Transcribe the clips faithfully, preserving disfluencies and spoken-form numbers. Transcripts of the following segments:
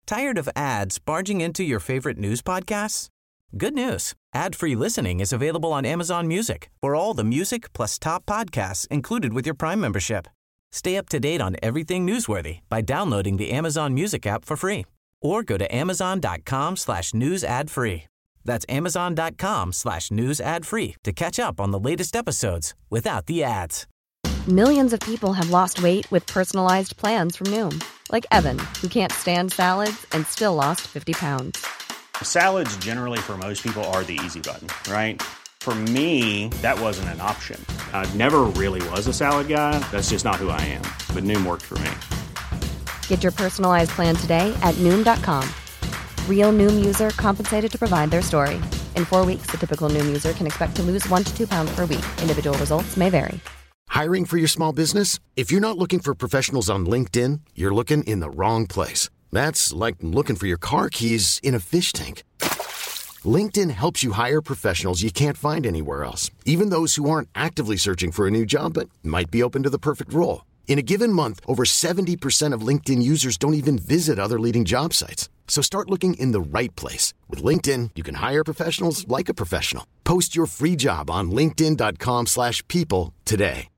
Tired of ads barging into your favorite news podcasts? Good news. Ad-free listening is available on Amazon Music for all the music plus top podcasts included with your Prime membership. Stay up to date on everything newsworthy by downloading the Amazon Music app for free or go to amazon.com slash news ad free. That's amazon.com slash news ad free to catch up on the latest episodes without the ads. Millions of people have lost weight with personalized plans from Noom. Like Evan, who can't stand salads and still lost fifty pounds. Salads generally for most people are the easy button, right? For me, that wasn't an option. I never really was a salad guy. That's just not who I am. But Noom worked for me. Get your personalized plan today at Noom dot com. Real Noom user compensated to provide their story. In four weeks, the typical Noom user can expect to lose one to two pounds per week. Individual results may vary. Hiring for your small business? If you're not looking for professionals on LinkedIn, you're looking in the wrong place. That's like looking for your car keys in a fish tank. LinkedIn helps you hire professionals you can't find anywhere else, even those who aren't actively searching for a new job but might be open to the perfect role. In a given month, over seventy percent of LinkedIn users don't even visit other leading job sites. So start looking in the right place. With LinkedIn, you can hire professionals like a professional. Post your free job on linkedin.com slash people today.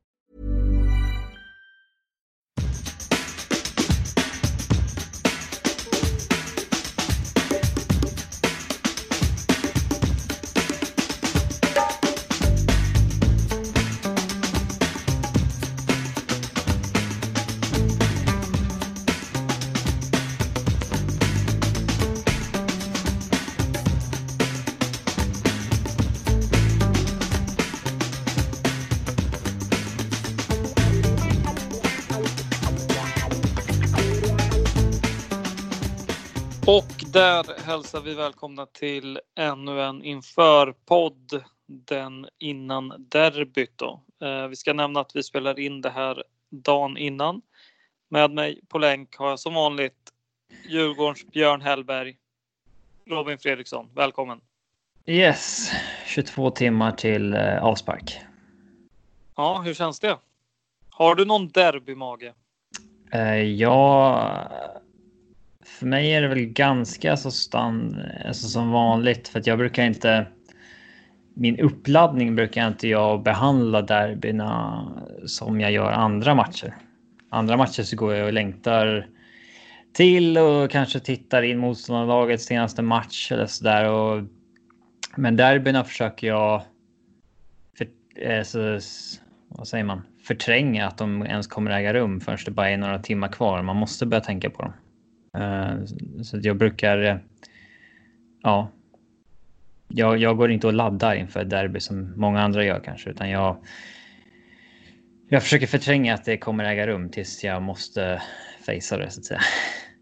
Och där hälsar vi välkomna till ännu en införpodd, den innan derbyt då. Eh, vi ska nämna att vi spelar in det här dagen innan. Med mig på länk har jag som vanligt Djurgårdens Björn Hellberg, Robin Fredriksson. Välkommen. Yes, tjugotvå timmar till eh, avspark. Ja, hur känns det? Har du någon derbymage? Eh, ja... För mig är det väl ganska så stand, alltså som vanligt, för att jag brukar inte, min uppladdning brukar inte jag behandla derbyna som jag gör andra matcher. Andra matcher så går jag och längtar till och kanske tittar in motståndarlagets senaste match eller sådär. Och, men derbyna försöker jag, för, eh, så, vad säger man, förtränga att de ens kommer äga rum förrän det bara är några timmar kvar. Man måste börja tänka på dem. Uh, så att jag brukar uh, ja jag, jag går inte och laddar inför derby som många andra gör kanske, utan jag jag försöker förtränga att det kommer äga rum tills jag måste fejsa det, så att säga.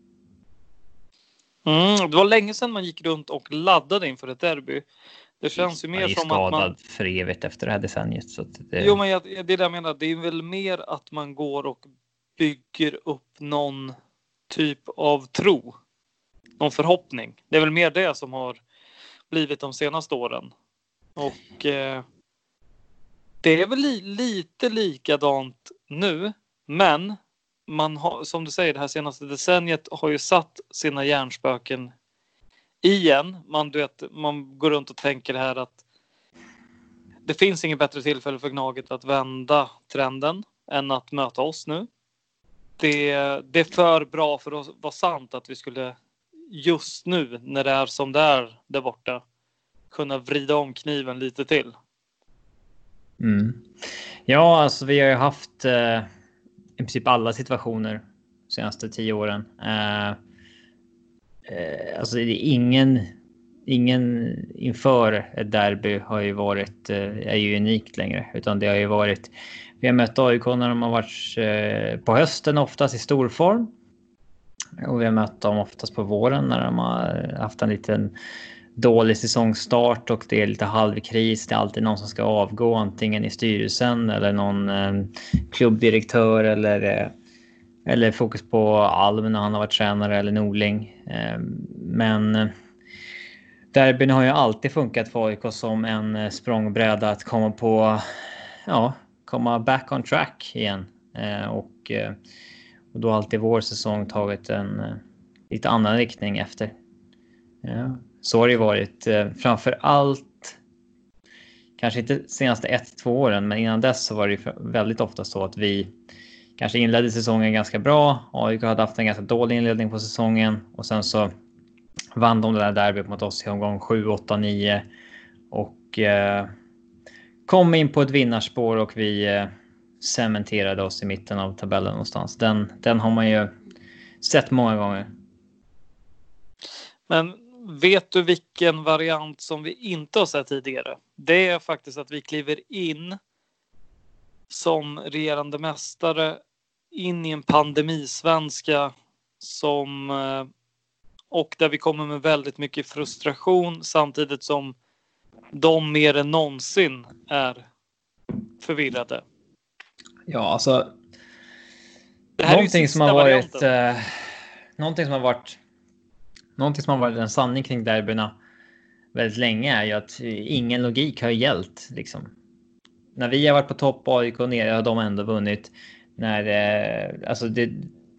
Mm, det var länge sedan man gick runt och laddade inför ett derby. Det känns ju mer som att man för evigt efter det här decenniet, så att det... Jo, men jag, det är det jag menar. Det är väl mer att man går och bygger upp någon typ av tro, någon förhoppning. Det är väl mer det som har blivit de senaste åren. Och eh, det är väl li- lite likadant nu, men man har, som du säger, det här senaste decenniet har ju satt sina hjärnspöken igen. Man, du vet, man går runt och tänker det här att det finns inget bättre tillfälle för Gnaget att vända trenden än att möta oss nu. Det, det är för bra för att vara sant att vi skulle just nu, när det är som det är där borta, kunna vrida om kniven lite till. Mm. Ja, alltså vi har ju haft eh, i princip alla situationer de senaste tio åren. Eh, eh, alltså det är ingen, ingen inför ett derby har ju varit, eh, är ju unikt längre, utan det har ju varit, vi har mött A I K när de har varit eh, på hösten oftast i stor form. Och vi har mött dem oftast på våren när de har haft en liten dålig säsongstart och det är lite halvkris. Det är alltid någon som ska avgå, antingen i styrelsen eller någon eh, klubbdirektör eller, eh, eller fokus på Alm när han har varit tränare eller Norling. Eh, men eh, derbyn har ju alltid funkat för A I K som en eh, språngbräda att komma på, ja, komma back on track igen. Eh, och, eh, och då har alltid vår säsong tagit en, lite annan riktning efter. Ja. Så har det varit eh, framför allt, kanske inte senaste ett, två åren, men innan dess så var det väldigt ofta så att vi kanske inledde säsongen ganska bra. A I K hade haft en ganska dålig inledning på säsongen och sen så vann de det där derbyt mot oss i omgång sju, åtta, nio och eh, kom in på ett vinnarspår och vi eh, cementerade oss i mitten av tabellen någonstans. Den, den har man ju sett många gånger. Men vet du vilken variant som vi inte har sett tidigare? Det är faktiskt att vi kliver in som regerande mästare in i en pandemisvenska som och där vi kommer med väldigt mycket frustration samtidigt som de mer än någonsin är förvirrade. Ja, alltså det här någonting är som har varit eh, någonting som har varit någonting som har varit en sanning kring derbyna väldigt länge är ju att ingen logik har gällt liksom. När vi har varit på topp A I K ner har de ändå vunnit. När eh, alltså det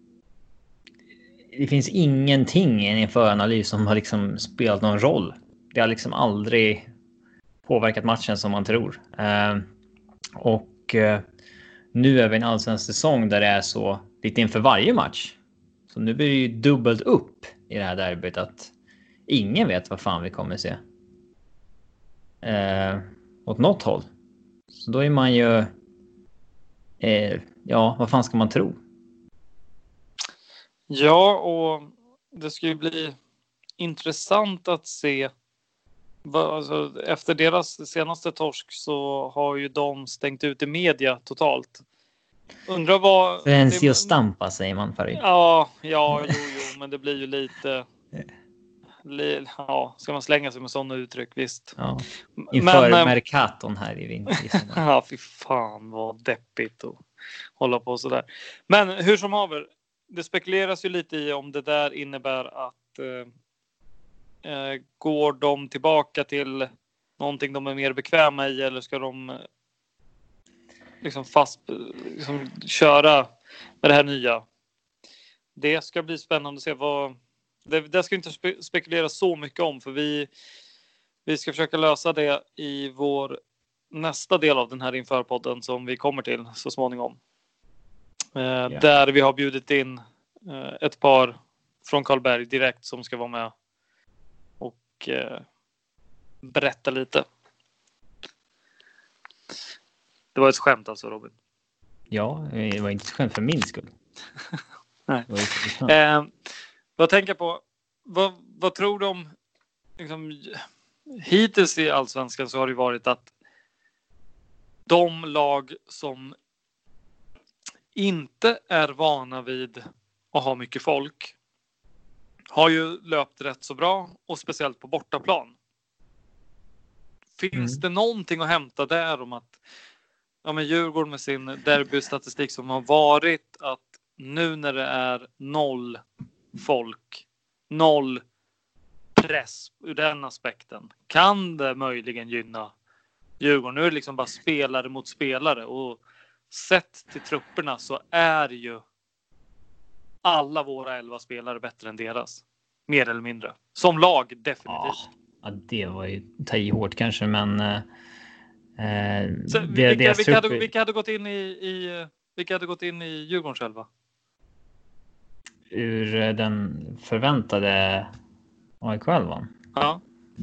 det finns ingenting i en föranalys som har liksom spelat någon roll. Det har liksom aldrig påverkat matchen som man tror. Eh, och eh, nu är vi en allsvensk säsong där det är så lite inför varje match. Så nu blir det ju dubbelt upp i det här derbyt att ingen vet vad fan vi kommer se. Eh, åt något håll. Så då är man ju eh, ja, vad fan ska man tro? Ja, och det ska ju bli intressant att se. Alltså, efter deras senaste torsk så har ju de stängt ut i media totalt. Undrar vad... Frenzy och stampa säger man för det. Ja, ja, jo, jo, men det blir ju lite... li, ja, ska man slänga sig med sådana uttryck, visst. Ja. Inför men, Mercaton här i vinter. Ja, fy fan vad deppigt att hålla på sådär. Men hur som haver, det spekuleras ju lite i om det där innebär att eh, eh, går de tillbaka till någonting de är mer bekväma i eller ska de liksom fast liksom, köra med det här nya. Det ska bli spännande att se vad det, det ska inte spe, spekulera så mycket om för vi vi ska försöka lösa det i vår nästa del av den här införpodden som vi kommer till så småningom. Eh, yeah. Där vi har bjudit in eh, ett par från Karlberg direkt som ska vara med och eh, berätta lite. Det var ett skämt alltså, Robin. Ja, det var inte ett skämt för min skull. Nej. Eh, vad tänker på? Vad, vad tror du om liksom, hittills i Allsvenskan så har det varit att de lag som inte är vana vid att ha mycket folk har ju löpt rätt så bra och speciellt på bortaplan. Finns mm. det någonting att hämta där om att ja, men Djurgården med sin derbystatistik som har varit att nu när det är noll folk, noll press ur den aspekten, kan det möjligen gynna Djurgården? Nu är det liksom bara spelare mot spelare och sett till trupperna så är ju alla våra elva spelare bättre än deras. Mer eller mindre. Som lag, definitivt. Ja, det var ju ta i hårt kanske, men eh, så, det, vilka, vilka, hade, vilka hade gått in i, i vilka hade gått in i Djurgården själva? Ur den förväntade A I K-elvan? Ja.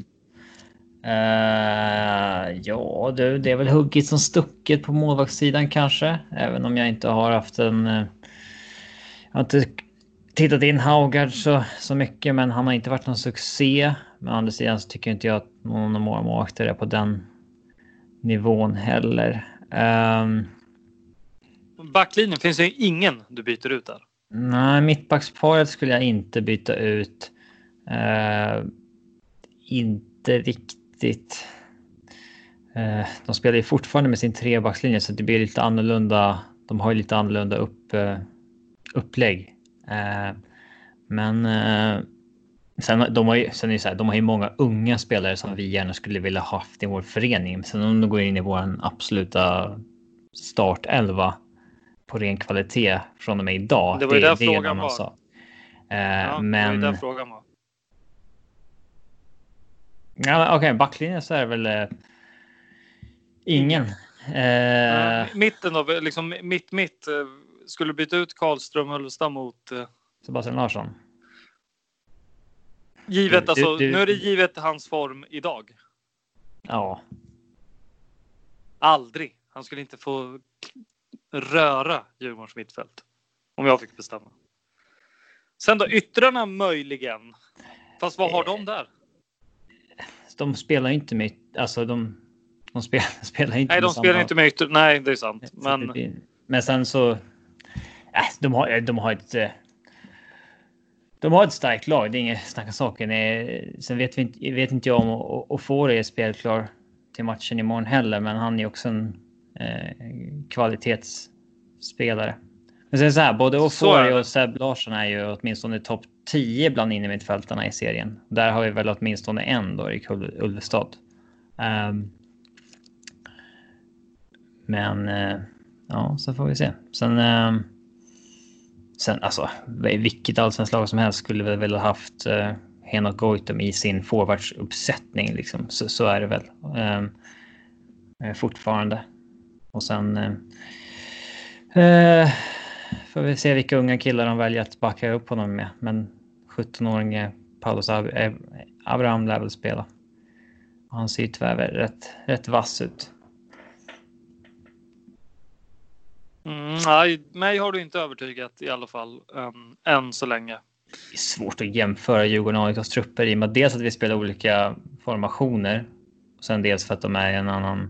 Uh, ja, det, det är väl huggit som stucket på målvaktssidan kanske. Även om jag inte har haft en... Uh, jag har inte tittat in Haugard så, så mycket, men han har inte varit någon succé. Men å andra sidan så tycker inte jag att någon av våra målvakter är på den nivån heller. Um, Backlinjen, finns det ingen du byter ut där? Nej, mittbacksparet skulle jag inte byta ut. Uh, inte riktigt. Uh, de spelar ju fortfarande med sin trebackslinje så det blir lite annorlunda. De har ju lite annorlunda upp, uh, upplägg. Uh, men uh, sen, de har ju, sen är det så här, de har ju många unga spelare som vi gärna skulle vilja ha haft i vår förening. Sen om de går in i vår absoluta startelva på ren kvalitet från och med idag. Det var ju det, där det frågan var. Eh, ja, men... det är den frågan var. Ja, okej, okay, backlinjen så är det väl eh, ingen. ingen. Eh... Mitten då, liksom mitt mitt eh, skulle byta ut Karlström och Ulvestad mot eh... Sebastian Larsson. Givet, du, alltså, du, nu är det givet hans form idag. Ja. Aldrig. Han skulle inte få röra Djurgårdens mittfält. Om jag fick bestämma. Sen då yttrarna möjligen. Fast vad har de där? De spelar inte med, alltså de, de spelar, spelar inte Nej, de med spelar samma... inte med yttre. Nej, det är sant. Men, blir... men sen så, äh, de har, de har ett, de har ett starkt lag. Det är inget snacka saken. Sen vet vi inte, vet inte jag om att få det spelklar till matchen imorgon heller, men han är också en eh, kvalitetsspelare. Men sen så här, både Ofori och Seb Larsson är ju åtminstone topp tio bland innermittfältarna i serien. Där har vi väl åtminstone en då, Erik Ulvestad. Um, men uh, ja, så får vi se. Sen, uh, sen alltså, vilket allsvenskt lag som helst skulle vi väl ha haft uh, Henok Goitom i sin forwardsuppsättning liksom. Så, så är det väl. Um, fortfarande. Och sen uh, uh, får vi se vilka unga killar de väljer att backa upp honom med. Men sjutton-åringen Paulus Ab- Abraham lär väl spela. Han ser ju tyvärr rätt, rätt vass ut. Mm, nej, mig har du inte övertygat i alla fall um, än så länge. Det är svårt att jämföra Djurgården och A I K:s trupper i och med dels att vi spelar olika formationer. Och sen dels för att de är i en annan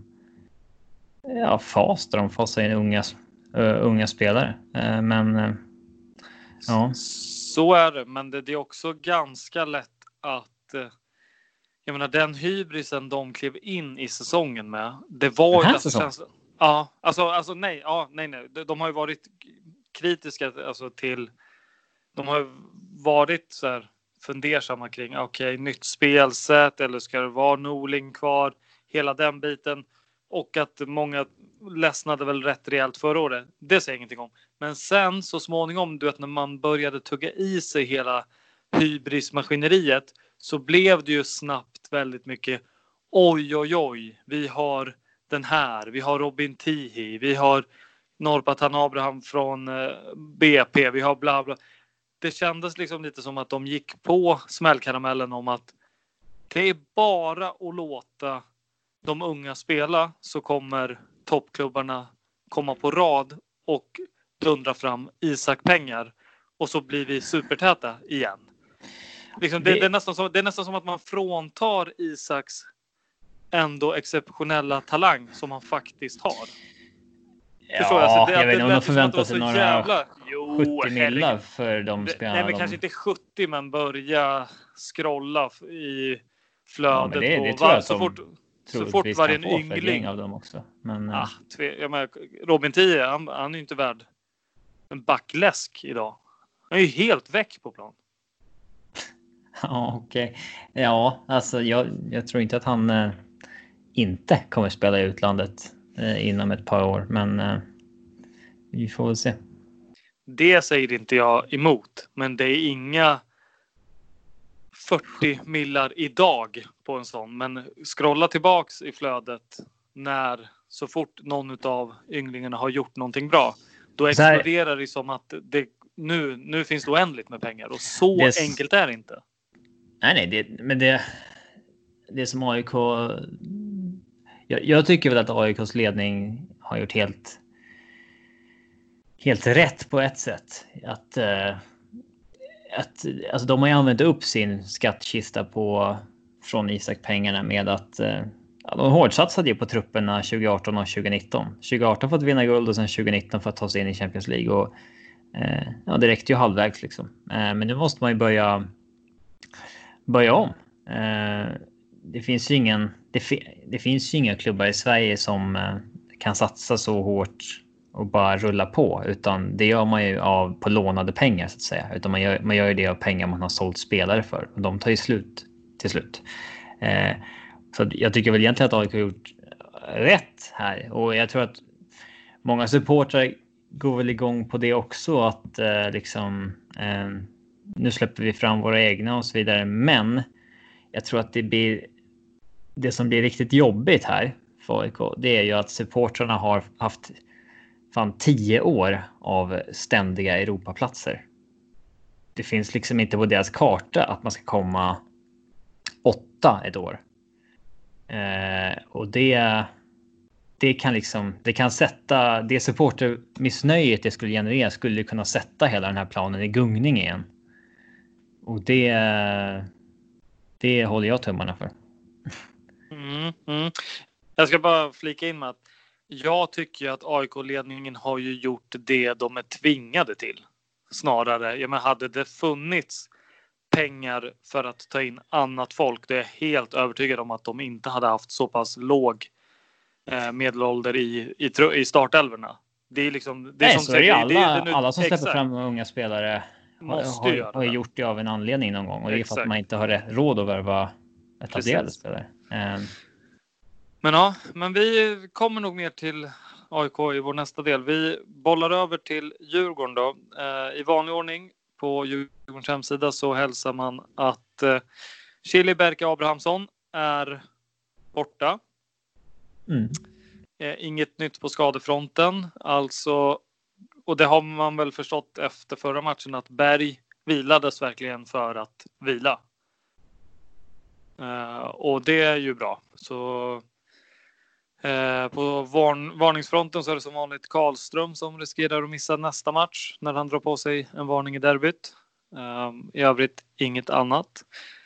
ja, fas där de fasar in unga, uh, unga spelare. Uh, men uh, ja. Så är det, men det, det är också ganska lätt att uh, jag menar den hybrisen de klev in i säsongen med. Det var ju alltså, känns, ja, alltså alltså nej, ja, nej nej, de, de har ju varit kritiska alltså till de har varit så här fundersamma kring okej, okay, nytt spelsätt eller ska det vara Norling kvar, hela den biten. Och att många ledsnade väl rätt rejält förra året. Det säger jag ingenting om. Men sen så småningom, du vet, när man började tugga i sig hela hybrismaskineriet så blev det ju snabbt väldigt mycket oj oj oj. Vi har den här, vi har Robin Tihi, vi har Norpatan Abraham från B P, vi har bla bla. Det kändes liksom lite som att de gick på smällkaramellen om att det är bara att låta de unga spela så kommer toppklubbarna komma på rad och dundra fram Isak-pengar och så blir vi supertäta igen. Liksom det, det, är nästan som, det är nästan som att man fråntar Isaks ändå exceptionella talang som han faktiskt har. Ja, alltså det, jag vet inte om de förväntar sig några jävla... jo, sjuttio millar för de spelarna. Nej, men de... kanske inte sjuttio, men börja scrolla i flödet. Ja, det, det på tror jag så fort, så fort varje en yngling av dem också. Men, ah, tve, jag menar, Robin Tie, han, han är ju inte värd en backläsk idag. Han är ju helt väck på plan. Ja, okej. Okay. Ja, alltså jag, jag tror inte att han eh, inte kommer spela i utlandet eh, inom ett par år, men eh, vi får väl se. Det säger inte jag emot, men det är inga fyrtio millar idag på en sån, men scrolla tillbaks i flödet när så fort någon av ynglingarna har gjort någonting bra, då exploderar det som att det, nu, nu finns det oändligt med pengar och så det, enkelt är det inte. Nej, nej, det, men det, det som A I K, jag, jag tycker väl att A I K:s ledning har gjort helt helt rätt på ett sätt. Att, uh, att alltså de har ju använt upp sin skattkista på från Isak-pengarna med att uh, ja, de hårdsatsade ju på trupperna tjugo arton och tjugo nitton. tjugo arton för att vinna guld och sen tjugo nitton för att ta sig in i Champions League. Och uh, ja, det räckte ju halvvägs liksom. Uh, men nu måste man ju börja börja om. Uh, det finns ju ingen det, fi- det finns ju inga klubbar i Sverige som uh, kan satsa så hårt och bara rulla på, utan det gör man ju av på lånade pengar så att säga, utan man gör, man gör ju det av pengar man har sålt spelare för och de tar ju slut till slut. Uh, så jag tycker väl egentligen att A I K har gjort rätt här och jag tror att många supportrar går väl igång på det också, att uh, liksom uh, nu släpper vi fram våra egna och så vidare. Men jag tror att det blir det som blir riktigt jobbigt här för A I K. Det är ju att supportrarna har haft fan tio år av ständiga Europaplatser. Det finns liksom inte på deras karta att man ska komma åtta ett år. Eh, och det det kan liksom det kan sätta det supportermissnöjet det skulle generera skulle kunna sätta hela den här planen i gungning igen. Och det det håller jag tummarna för. Mm, mm. Jag ska bara flika in med att jag tycker att A I K-ledningen har ju gjort det de är tvingade till. Snarare, jag menar, hade det funnits pengar för att ta in annat folk, det är jag helt övertygad om att de inte hade haft så pass låg eh, medelålder i, i, i startelverna. Det är liksom det är Nej, som så är det alla, det är, det är, alla som släpper exakt. fram unga spelare Måste har, har, har gjort det av en anledning någon gång. Och det är för att man inte har råd att värva etablerade spelare. Um. Men ja, men vi kommer nog mer till A I K i vår nästa del. Vi bollar över till Djurgården då. Eh, I vanlig ordning på Djurgårdens hemsida så hälsar man att eh, Chili Berke Abrahamsson är borta. Mm. Eh, inget nytt på skadefronten. Alltså, och det har man väl förstått efter förra matchen att Berg vilades verkligen för att vila. Eh, och det är ju bra. Så eh, på varn- varningsfronten så är det som vanligt Karlström som riskerar att missa nästa match när han drar på sig en varning i derbyt. Eh, I övrigt inget annat.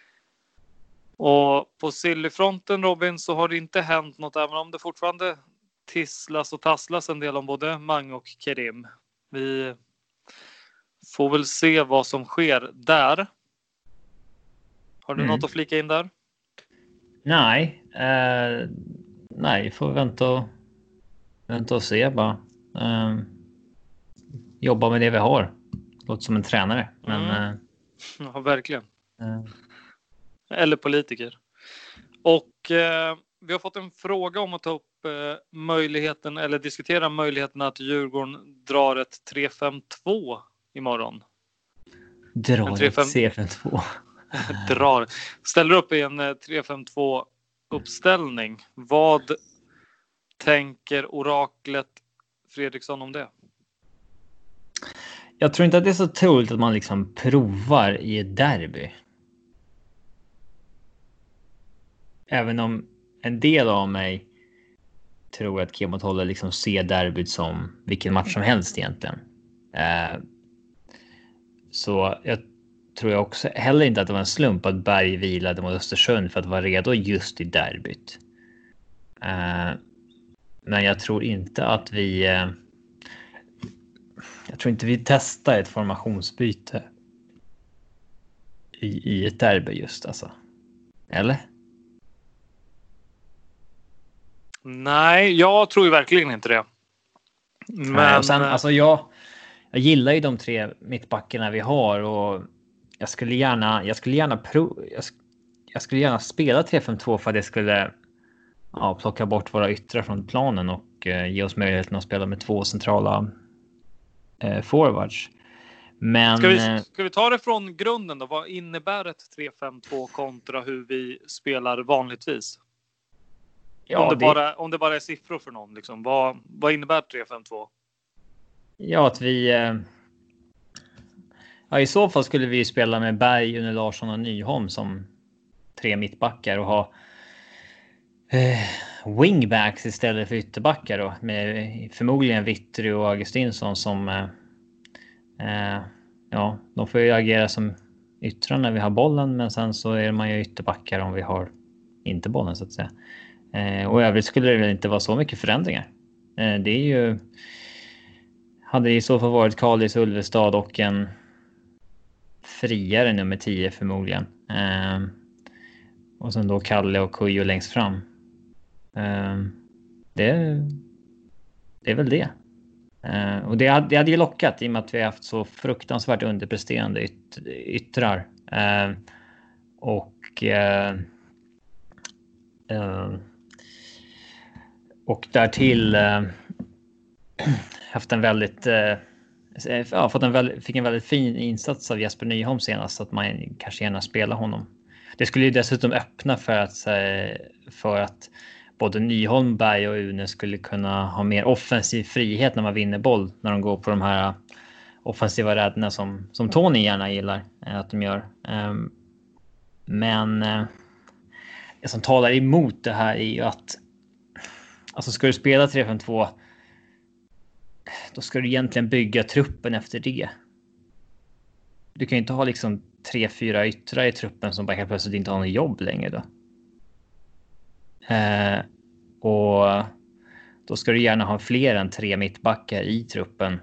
Och på Sillyfronten, Robin, så har det inte hänt något, även om det fortfarande tisslas och tasslas en del om både Mang och Kerim. Vi får väl se vad som sker där. Har du Mm. något att flika in där? Nej, eh, nej, får vänta och, vänta och se bara. Eh, jobba med det vi har. Låter som en tränare. Men, Mm. eh, Ja, verkligen. eh, Eller politiker. Och eh, vi har fått en fråga om att ta upp eh, möjligheten eller diskutera möjligheten att Djurgården drar ett tre fem två imorgon. drar tre fem ett C fem två. drar. Ställer upp i en eh, tre fem två uppställning. Vad tänker oraklet Fredriksson om det? Jag tror inte att det är så troligt att man liksom provar i ett derby. Även om en del av mig tror att Kemot håller liksom ser derbyt som vilken match som helst egentligen. Eh, så jag tror jag också heller inte att det var en slump att Berg vilade mot Östersund för att vara redo just i derbyt. Eh, men jag tror inte att vi eh, jag tror inte vi testar ett formationsbyte i, i ett derby just alltså. Eller? Nej, jag tror ju verkligen inte det. Men Nej, och sen, alltså jag, jag gillar ju de tre mittbackarna vi har och jag skulle gärna, jag skulle gärna pro, jag, jag skulle gärna spela tre fem två för att det skulle ja, plocka bort våra yttrar från planen och eh, ge oss möjligheten att spela med två centrala eh, forwards. Men Ska vi, ska vi ta det från grunden då? Vad innebär ett tre fem två kontra hur vi spelar vanligtvis? ja, om, det det, bara, om det bara är siffror för någon. Liksom. Vad, vad innebär tre fem två? ja, att vi... Eh, ja, i så fall skulle vi spela med Berg, Une Larsson och Nyholm som tre mittbackar och ha eh, wingbacks istället för ytterbackar då. Med förmodligen Vittry och Augustinsson som... Eh, eh, ja, de får ju agera som yttrar när vi har bollen, men sen så är man ju ytterbackar om vi har inte bollen så att säga. Eh, och i övrigt skulle det väl inte vara så mycket förändringar. Eh, det är ju... Hade i så fall varit Kallis, Ulvestad och en friare nummer tio förmodligen. Eh, och sen då Kalle och Kujo längst fram. Eh, det, det är väl det. Eh, och det hade, det hade ju lockat i och med att vi har haft så fruktansvärt underpresterande yt, yttrar. Eh, och... Eh, eh, och därtill eh, haft en väldigt eh, ja, fått en väldigt, fick en väldigt fin insats av Jesper Nyholm senast, så att man kanske gärna spelar honom. Det skulle ju dessutom öppna för att, för att både Nyholm, Berg och Une skulle kunna ha mer offensiv frihet när man vinner boll, när de går på de här offensiva räderna som, som Tony gärna gillar att de gör. Men det som talar emot det här är ju att, alltså ska du spela tre fem två, då ska du egentligen bygga truppen efter det. Du kan ju inte ha liksom tre, fyra yttrar i truppen som bara helt plötsligt inte har något jobb längre då. Eh, och då ska du gärna ha fler än tre mittbackar i truppen.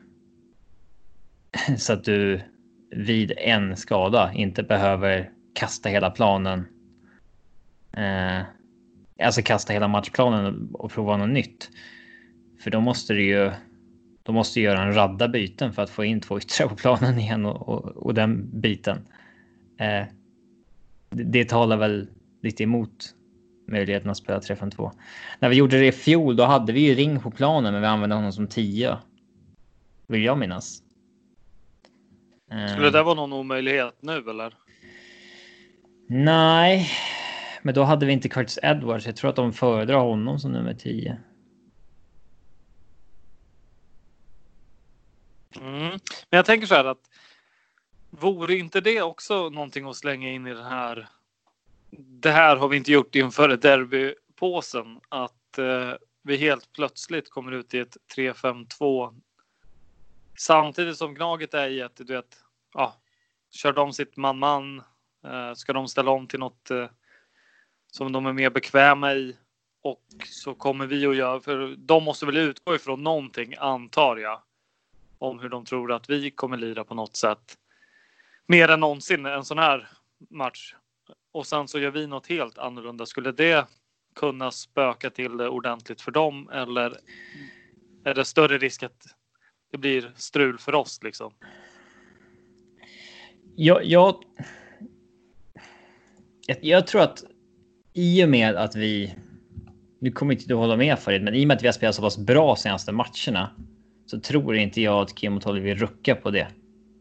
Så att du vid en skada inte behöver kasta hela planen. Eh, alltså kasta hela matchplanen och prova något nytt. För då måste du ju då måste du göra en radda byten för att få in två yttrar på planen igen och, och, och den biten. Eh, det, det talar väl lite emot möjligheten att spela tre fem två. När vi gjorde det i fjol, då hade vi ju Ring på planen, men vi använde honom som tio. Vill jag minnas. Eh, Skulle det vara någon omöjlighet nu eller? Nej, men då hade vi inte Curtis Edwards. Jag tror att de föredrar honom som nummer tio. Mm. Men jag tänker så här att vore inte det också någonting att slänga in i den här, det här har vi inte gjort inför derbypåsen, att eh, vi helt plötsligt kommer ut i ett tre fem två samtidigt som Gnaget är i ett, du vet, ja, kör de sitt man-man, eh, ska de ställa om till något eh, som de är mer bekväma i, och så kommer vi att göra, för de måste väl utgå ifrån någonting, antar jag, om hur de tror att vi kommer lira på något sätt. Mer än någonsin en sån här match. Och sen så gör vi något helt annorlunda. Skulle det kunna spöka till det ordentligt för dem? Eller är det större risk att det blir strul för oss liksom? Jag, jag, jag tror att i och med att vi, nu kommer inte du hålla med för det, men i och med att vi har spelat så pass bra senaste matcherna, så tror inte jag att Kim och Tolly vill rucka på det.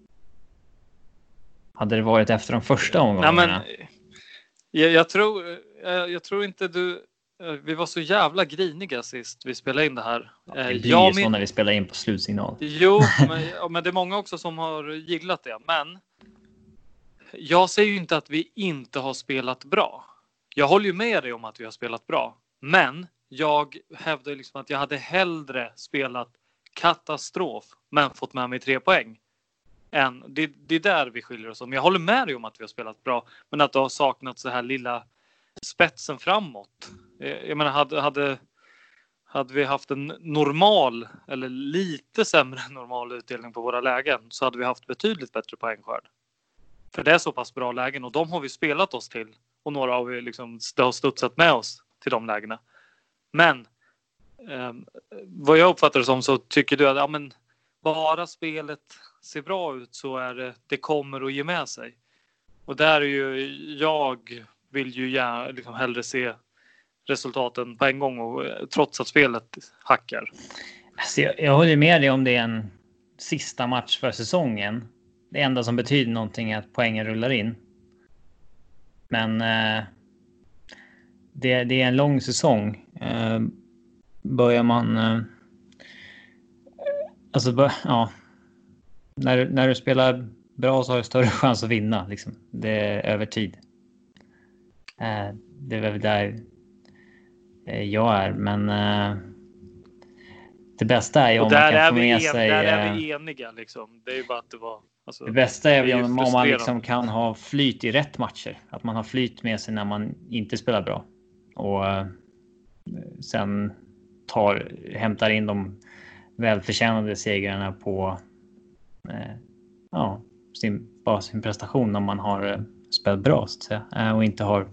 Hade det varit efter de första omgångarna? Nej, men, jag, jag, tror, jag, jag tror inte du... Vi var så jävla griniga sist vi spelade in det här. Ja, det blir jag ju så min... när vi spelar in på slutsignal. Jo, men, men det är många också som har gillat det. Men jag säger ju inte att vi inte har spelat bra. Jag håller ju med dig om att vi har spelat bra. Men jag hävdar liksom att jag hade hellre spelat katastrof men fått med mig tre poäng. Än, det, det är där vi skiljer oss om. Jag håller med dig om att vi har spelat bra, men att det har saknat så här lilla spetsen framåt. Jag menar, hade, hade, hade vi haft en normal eller lite sämre normal utdelning på våra lägen, så hade vi haft betydligt bättre poängskörd. För det är så pass bra lägen, och de har vi spelat oss till, och några har vi liksom, det har studsat med oss till de lägena. Men eh, vad jag uppfattar det som, så tycker du att ja, men bara spelet ser bra ut, så är det, det kommer att ge med sig. Och där är ju, jag vill ju gärna liksom hellre se resultaten på en gång, och trots att spelet hackar. Alltså jag, jag håller med dig om det är en sista match för säsongen. Det enda som betyder någonting är att poängen rullar in. Men eh, det, det är en lång säsong. Eh, börjar man eh, alltså bör, ja när, när du spelar bra så har du större chans att vinna liksom. Det är över tid. Eh, det är väl där eh, jag är, men eh, det bästa är ju om man kan få med en, sig där är vi eniga liksom. Det är ju bara att det var alltså, det bästa är, är ju om man liksom kan ha flyt i rätt matcher, att man har flyt med sig när man inte spelar bra, och eh, sen tar hämtar in de välförtjänade segrarna på eh, ja, sin, bara sin prestation när man har eh, spelat bra, så att säga, eh, och inte har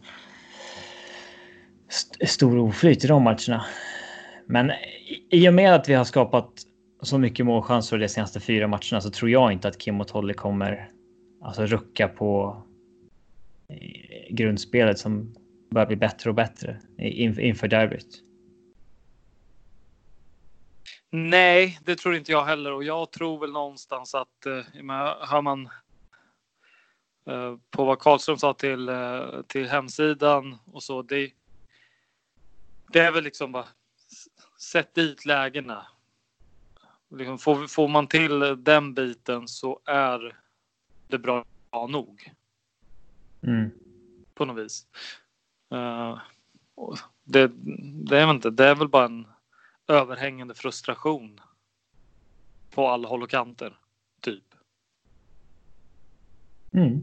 st- stor oflyt i de matcherna. Men i, i och med att vi har skapat så mycket målchanser de senaste fyra matcherna, så tror jag inte att Kim och Tolle kommer alltså rucka på eh, grundspelet som börjar bli bättre och bättre in, inför derbyt. Nej, det tror inte jag heller. Och jag tror väl någonstans att eh, hör man eh, på vad Karlström sa till, eh, till hemsidan och så. Det, det är väl liksom bara sätt dit lägena. Liksom får, får man till den biten så är det bra nog. Mm. På något vis. Uh, det, det, är inte, det är väl bara en överhängande frustration på alla håll och kanter. Typ. Mm.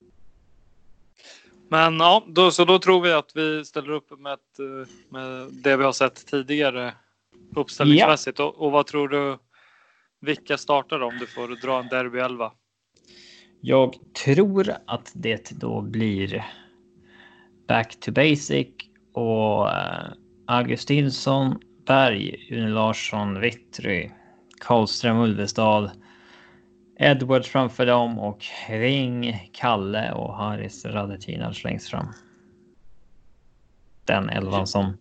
Men ja, då, så då tror vi att vi ställer upp med, ett, med det vi har sett tidigare uppställningsmässigt. Ja. Och, och vad tror du, vilka startar om du får dra en derby elva? Jag tror att det då blir back to basic och Augustinsson, Berg, Une Larsson, Vittry, Karlström, Ulvestad, Edwards framför dem och Ring, Kalle och Haris Radetinac längst fram. Den elvan som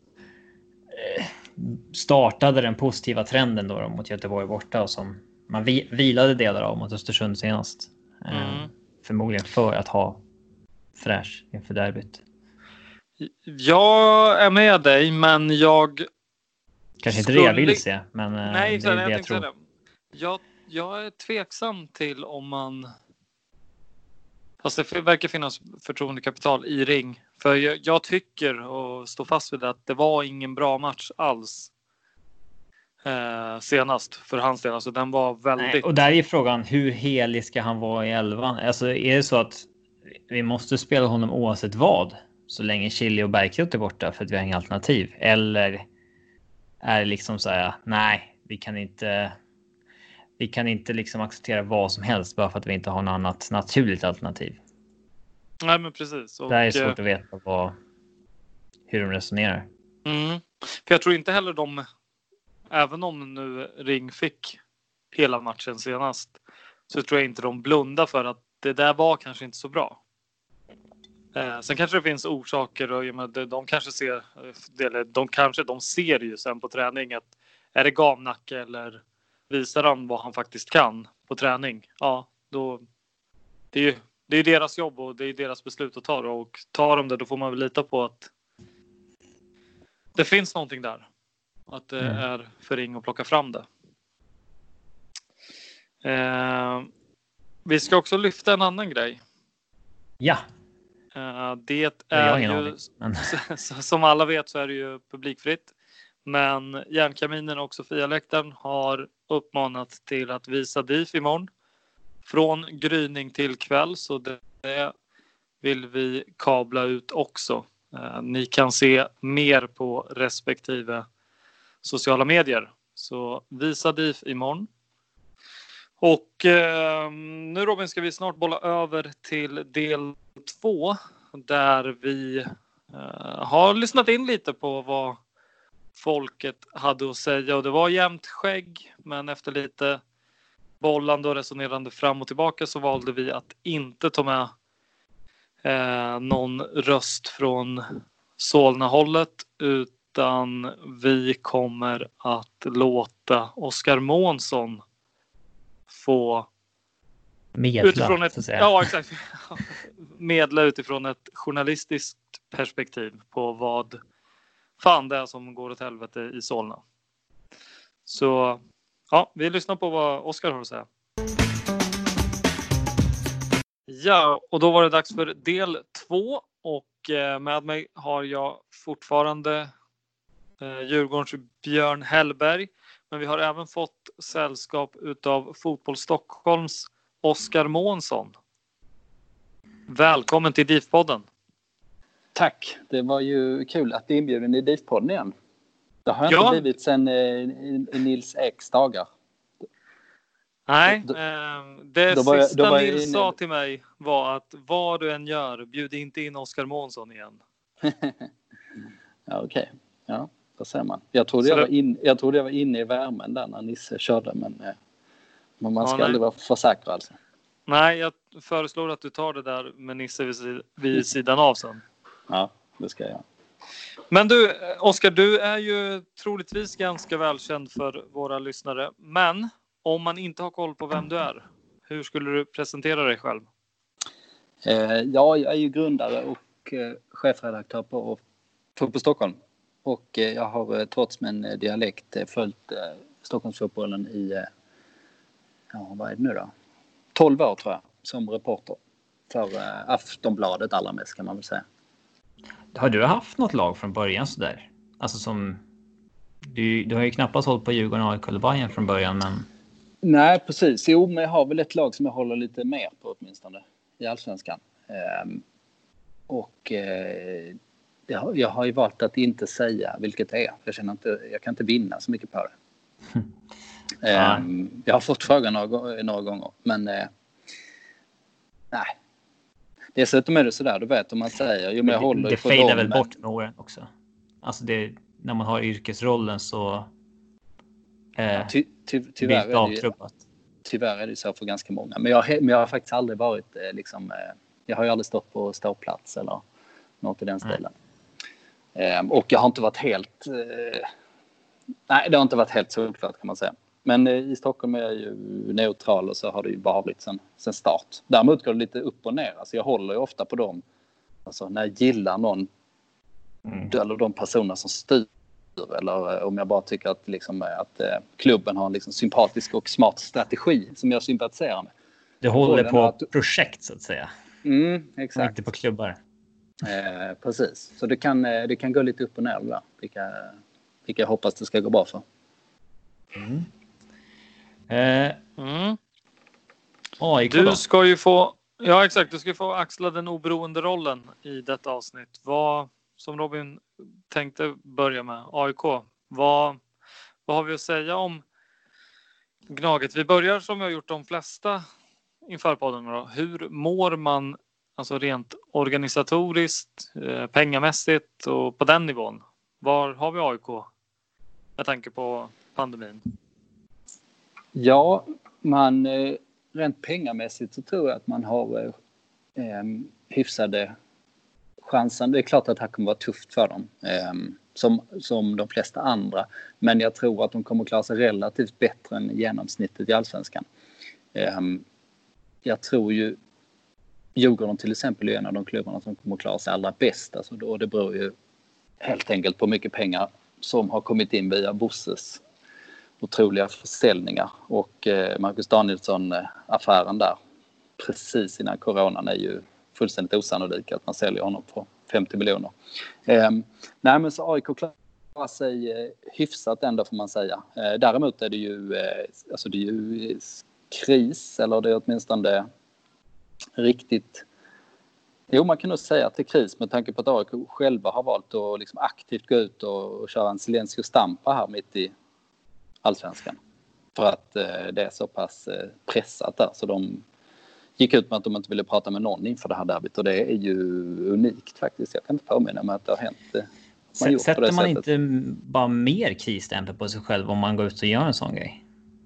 startade den positiva trenden då mot Göteborg borta och som man vilade delar av mot Östersund senast. Mm. Förmodligen för att ha fräsch inför derbyt. Jag är med dig, men jag kanske inte skulle... det jag vill se, men nej, det är det jag, jag tror. Det. Jag, jag är tveksam till om man fast det verkar finnas förtroendekapital i Ring. För jag, jag tycker och står fast vid det att det var ingen bra match alls eh, senast för hans del. Alltså den var väldigt... Nej, och där är frågan, hur helig ska han vara i elvan? Alltså är det så att vi måste spela honom oavsett vad? Så länge Chili och Bergkrot är borta för att vi har inga alternativ. Eller är det liksom så här, nej, vi kan inte vi kan inte liksom acceptera vad som helst bara för att vi inte har något annat naturligt alternativ. Nej, men precis. Och, det är svårt att veta vad, hur de resonerar. Mm. För jag tror inte heller de, även om nu Ring fick hela matchen senast, så tror jag inte de blundar för att det där var kanske inte så bra. Eh, sen kanske det finns orsaker och ja, de, de kanske ser eller de kanske de ser ju sen på träning att är det gamnacke eller visar han vad han faktiskt kan på träning, ja då det är ju det är deras jobb och det är deras beslut att ta, och tar de det då får man väl lita på att det finns någonting där, att det mm. är för Ring att plocka fram det. Eh, vi ska också lyfta en annan grej. Ja. Uh, det är ju, men... som alla vet så är det ju publikfritt. Men Järnkaminen och Sofia-läktaren har uppmanat till att visa D I F imorgon. Från gryning till kväll, så det vill vi kabla ut också. Uh, ni kan se mer på respektive sociala medier. Så visa D I F imorgon. Och eh, nu Robin ska vi snart bolla över till del två där vi eh, har lyssnat in lite på vad folket hade att säga, och det var jämnt skägg, men efter lite bollande och resonerande fram och tillbaka så valde vi att inte ta med eh, någon röst från Solna-hållet, utan vi kommer att låta Oskar Månsson få medla, utifrån ett, ja, exakt. medla utifrån ett journalistiskt perspektiv på vad fan det är som går åt helvete i Solna. Så ja, vi lyssnar på vad Oskar har att säga. Ja, och då var det dags för del två, och med mig har jag fortfarande Djurgårdens Björn Hellberg. Men vi har även fått sällskap utav Fotboll Stockholms Oskar Månsson. Välkommen till D I F-podden. Tack, det var ju kul att du inbjuden i D I F-podden igen. Det har ja. inte blivit sedan eh, Nils Eks dagar. Nej, då, eh, det då var, sista då var Nils inne... sa till mig var att vad du än gör, bjud inte in Oskar Månsson igen. ja, okej. Okay. Ja. Ser man. Jag trodde jag, var in, jag trodde jag var inne i värmen där när Nisse körde, men, men man ska ja, aldrig vara för säker alltså. Nej, jag föreslår att du tar det där med Nisse vid, vid sidan av sen. Ja, det ska jag. Men du, Oskar, du är ju troligtvis ganska välkänd för våra lyssnare. Men om man inte har koll på vem du är, hur skulle du presentera dig själv? Eh, ja, jag är ju grundare och eh, chefredaktör på Fotboll Stockholm. Och eh, jag har eh, trots min eh, dialekt eh, följt eh, Stockholmsfotbollen i, eh, ja vad är det nu då? tolv år tror jag, som reporter. För eh, Aftonbladet allra mest kan man väl säga. Har du haft något lag från början sådär? Alltså som... Du, du har ju knappast hållit på Djurgården, A I K eller Bayern från början, men... Nej, precis. Jo, men jag har väl ett lag som jag håller lite mer på åtminstone i Allsvenskan. Ehm, och eh, jag, jag har ju valt att inte säga vilket det är. Jag känner inte, jag kan inte vinna så mycket på det. ehm, jag har fått frågan några, några gånger, men eh, nej. Dessutom är det sådär, du vet om man säger jo, men jag håller det på fejdar dem, väl men... bort med åren också. Alltså det, när man har yrkesrollen så eh, ty, ty, tyvärr, är det ju, tyvärr är det så för ganska många. Men jag, men jag har faktiskt aldrig varit eh, liksom, eh, jag har ju aldrig stått på ståplats eller något i den stilen. Eh, och jag har inte varit helt eh, nej, det har inte varit helt solklart kan man säga. Men eh, i Stockholm är jag ju neutral och så har det ju varit sen, sen start. Däremot går det lite upp och ner. Alltså jag håller ju ofta på dem. Alltså när jag gillar någon mm. eller de personer som styr. Eller om jag bara tycker att, liksom, att eh, klubben har en liksom, sympatisk och smart strategi som jag sympatiserar med. Du håller på att... projekt så att säga. Mm, exakt. Inte på klubbar. Eh, precis. Så det kan, det kan gå lite upp och ner där. Vilka, vilka jag hoppas det ska gå bra för. Mm. Eh, mm. A I K du då? ska ju få, ja exakt, du ska få axla den oberoende rollen i detta avsnitt. Vad, som Robin tänkte börja med, A I K. Vad, vad har vi att säga om Gnaget? Vi börjar som vi har gjort de flesta inför podden då. Hur mår man alltså rent organisatoriskt, eh, pengamässigt och på den nivån? Var har vi A I K med tanke på pandemin? Ja, man rent pengamässigt så tror jag att man har eh, hyfsade chansen. Det är klart att det här kommer vara tufft för dem. Eh, som, som de flesta andra. Men jag tror att de kommer klara sig relativt bättre än genomsnittet i Allsvenskan. Eh, jag tror ju Djurgården till exempel är en av de klubbarna som kommer klara sig allra bäst. Alltså då, det beror ju helt enkelt på mycket pengar som har kommit in via Bosses otroliga försäljningar. Och eh, Marcus Danielsson-affären där precis innan coronan är ju fullständigt osannolik att man säljer honom för femtio miljoner. Eh, nej men så A I K klarar sig eh, hyfsat ändå får man säga. Eh, däremot är det ju, eh, alltså det är ju kris eller det är åtminstone riktigt. Jo, man kan nog säga att det är kris med tanke på att A I K själva har valt att liksom aktivt gå ut och, och köra en Silencio Stampa här mitt i Allsvenskan. För att eh, det är så pass eh, pressat där. Så de gick ut med att de inte ville prata med någon inför det här derbyt. Och det är ju unikt faktiskt. Jag kan inte påminna mig att det har hänt. Eh, man Sätter man sättet. Inte bara mer krisstämpel på sig själv om man går ut och gör en sån grej?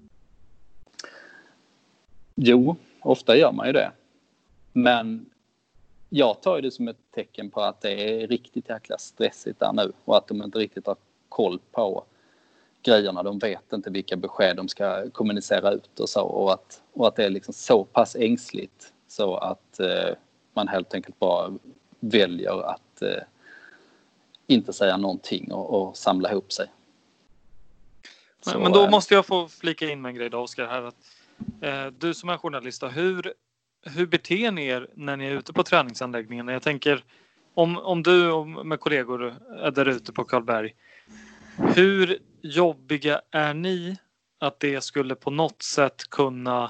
Jo, ofta gör man ju det. Men jag tar ju det som ett tecken på att det är riktigt jäkla stressigt där nu. Och att de inte riktigt har koll på grejerna. De vet inte vilka besked de ska kommunicera ut och så. Och att, och att det är liksom så pass ängsligt så att eh, man helt enkelt bara väljer att eh, inte säga någonting och, och samla ihop sig. Men, så, men då eh, måste jag få flika in med en grej då, Oskar, här. Att, eh, du som är journalist, hur, hur beter ni er när ni är ute på träningsanläggningen? Jag tänker, om, om du och med kollegor är där ute på Karlberg, hur jobbiga är ni att det skulle på något sätt kunna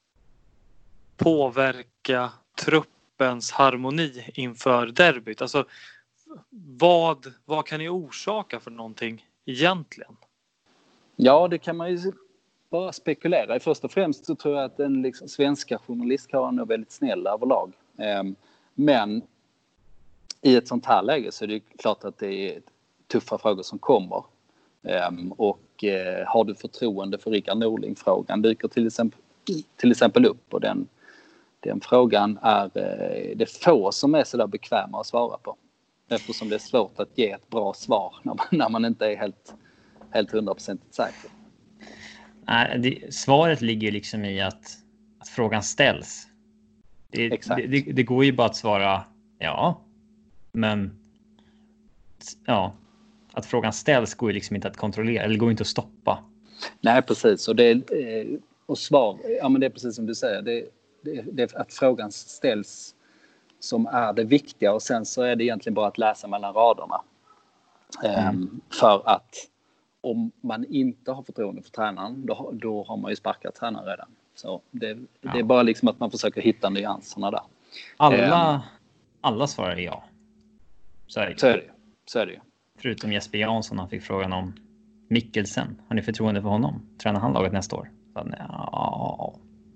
påverka truppens harmoni inför derbyt? Alltså, vad, vad kan ni orsaka för någonting egentligen? Ja, det kan man ju bara spekulera i. Först och främst så tror jag att den liksom svenska journalistkåren är väldigt snäll överlag. Men i ett sånt här läge så är det klart att det är tuffa frågor som kommer. Um, och uh, har du förtroende för Rickard Norling-frågan dyker till exempel, till exempel upp. Och den, den frågan är uh, det få som är så där bekväma att svara på. Eftersom det är svårt att ge ett bra svar när man, när man inte är helt, helt hundraprocentigt säker. Nej, det, svaret ligger liksom i att, att frågan ställs. Det, det, det, det går ju bara att svara ja, men ja, att frågan ställs går ju liksom inte att kontrollera eller går inte att stoppa. Nej, precis. Och, det, och svar, ja men det är precis som du säger, det, det, det är att frågan ställs som är det viktiga och sen så är det egentligen bara att läsa mellan raderna. Mm. Um, för att om man inte har förtroende för tränaren, då, då har man ju sparkat tränaren redan. Så det, ja. det är bara liksom att man försöker hitta nyanserna där. Alla, um, alla svarar ja. Så är det. Så är det, så är det. Förutom Jesper Jansson, han fick frågan om Mikkelsen. Har ni förtroende för honom? Tränar han laget nästa år? Så, ja.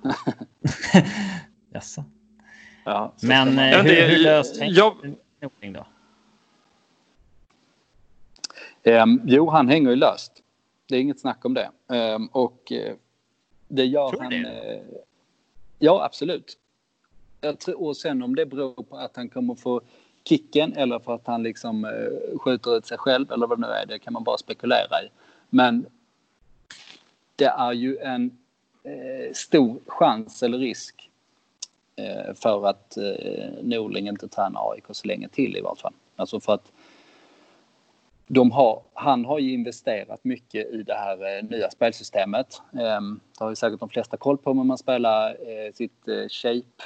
Jaså. Ja, men man... hur, det, hur löst jag... Norling då? Um, jo, han hänger ju löst. Det är inget snack om det. Um, och uh, det gör tror han... Det? Uh, ja, absolut. Jag tror, och sen om det beror på att han kommer få kicken eller för att han liksom uh, skjuter ut sig själv eller vad det nu är, det kan man bara spekulera i. Men det är ju en uh, stor chans eller risk uh, för att uh, Norling inte tränar A I K så länge till i vart fall. Alltså för att de har, han har ju investerat mycket i det här eh, nya spelsystemet. Eh, det har ju säkert de flesta koll på, men man spelar eh, sitt eh, Shape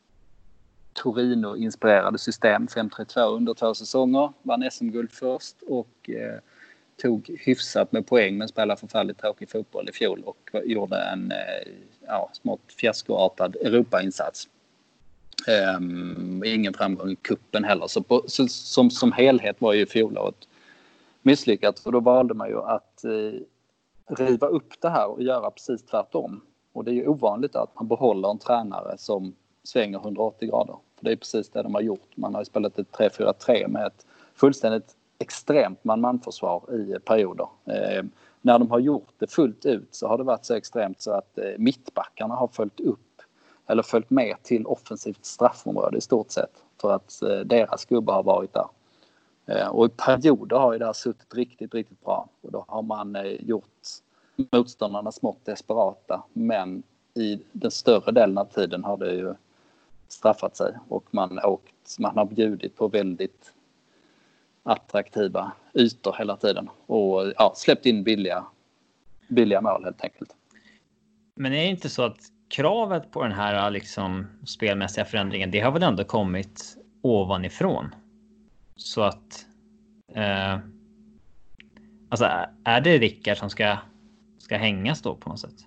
Torino-inspirerade system fem tre två under två säsonger. Vann S M-guld först och eh, tog hyfsat med poäng men spelade förfärligt tråkig fotboll i fjol och gjorde en eh, ja, smått fiaskoartad Europa-insats. Eh, ingen framgång i kuppen heller. Så, på, så som, som helhet var ju fjolåret misslyckat, för då valde man ju att eh, riva upp det här och göra precis tvärtom. Och det är ju ovanligt att man behåller en tränare som svänger hundraåttio grader. För det är precis det de har gjort. Man har ju spelat ett tre fyra tre med ett fullständigt extremt man-man-försvar i perioder. Eh, när de har gjort det fullt ut så har det varit så extremt så att eh, mittbackarna har följt upp eller följt med till offensivt straffområde i stort sett. För att eh, deras gubbar har varit där. Och i perioder har ju det här suttit riktigt, riktigt bra. Och då har man gjort motståndarna smått desperata. Men i den större delen av tiden har det ju straffat sig. Och man, åkt, man har bjudit på väldigt attraktiva ytor hela tiden. Och ja, släppt in billiga, billiga mål helt enkelt. Men är det inte så att kravet på den här liksom, spelmässiga förändringen, det har väl ändå kommit ovanifrån? Så att eh, alltså är det Rickard som ska ska hängas då på något sätt?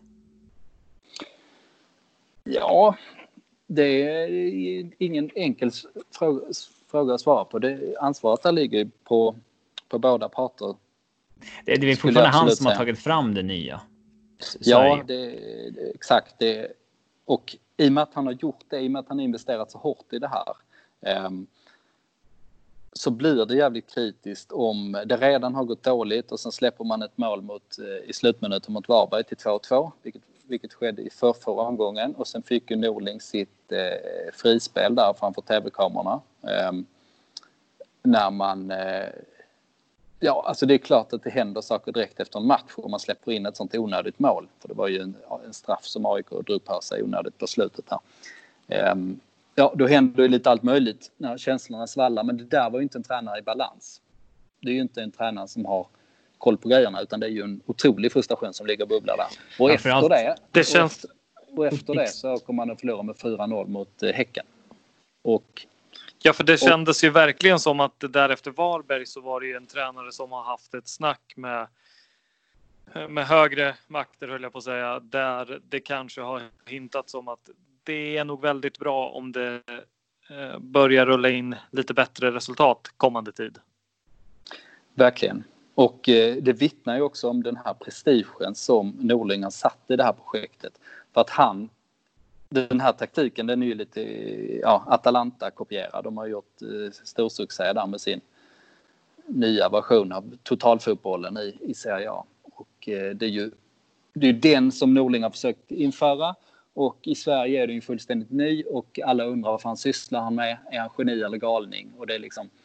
Ja, det är ingen enkel fråga, fråga att svara på. Det ansvaret där ligger på på båda parter. Det, det är fortfarande han som säga. har tagit fram det nya. Ja, det, det, exakt det. Och i och med att han har gjort det, i och med att han har investerat så hårt i det här. Um, så blir det jävligt kritiskt om det redan har gått dåligt och sen släpper man ett mål mot, i slutminuten mot Varberg till två två, vilket, vilket skedde i förra omgången. Och sen fick ju Norling sitt eh, frispel där framför tv-kamerorna. Eh, när man... Eh, ja, alltså det är klart att det händer saker direkt efter en match och man släpper in ett sånt onödigt mål. För det var ju en, en straff som A I K drog på sig onödigt på slutet här. Eh, Ja, då händer det lite allt möjligt när känslorna svallar. Men det där var ju inte en tränare i balans. Det är ju inte en tränare som har koll på grejerna. Utan det är ju en otrolig frustration som ligger och bubblar där. Och, ja, efter, det, det känns... och, efter, och efter det så kommer man att förlora med fyra noll mot eh, Häcken. Och, ja, för det kändes och, ju verkligen som att där efter Varberg så var det ju en tränare som har haft ett snack med, med högre makter, höll jag på att säga. Där det kanske har hintats om att det är nog väldigt bra om det eh, börjar rulla in lite bättre resultat kommande tid. Verkligen. Och eh, det vittnar ju också om den här prestigen som Norling har satt i det här projektet. För att han, den här taktiken, den är ju lite ja, Atalanta-kopierad. De har gjort eh, stor succé där med sin nya version av totalfotbollen i, i Serie A. Och eh, det är ju det är den som Norling har försökt införa. Och i Sverige är det ju fullständigt ny och alla undrar vad fan sysslar han med. Är han geni eller galning? Och det är liksom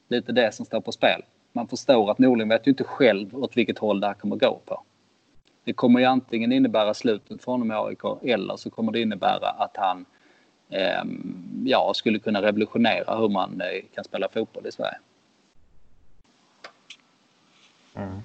lite det som står på spel. Man förstår att Norling vet ju inte själv åt vilket håll det här kommer gå på. Det kommer ju antingen innebära slutet för honom i A I K eller så kommer det innebära att han eh, ja, skulle kunna revolutionera hur man eh, kan spela fotboll i Sverige. Mm.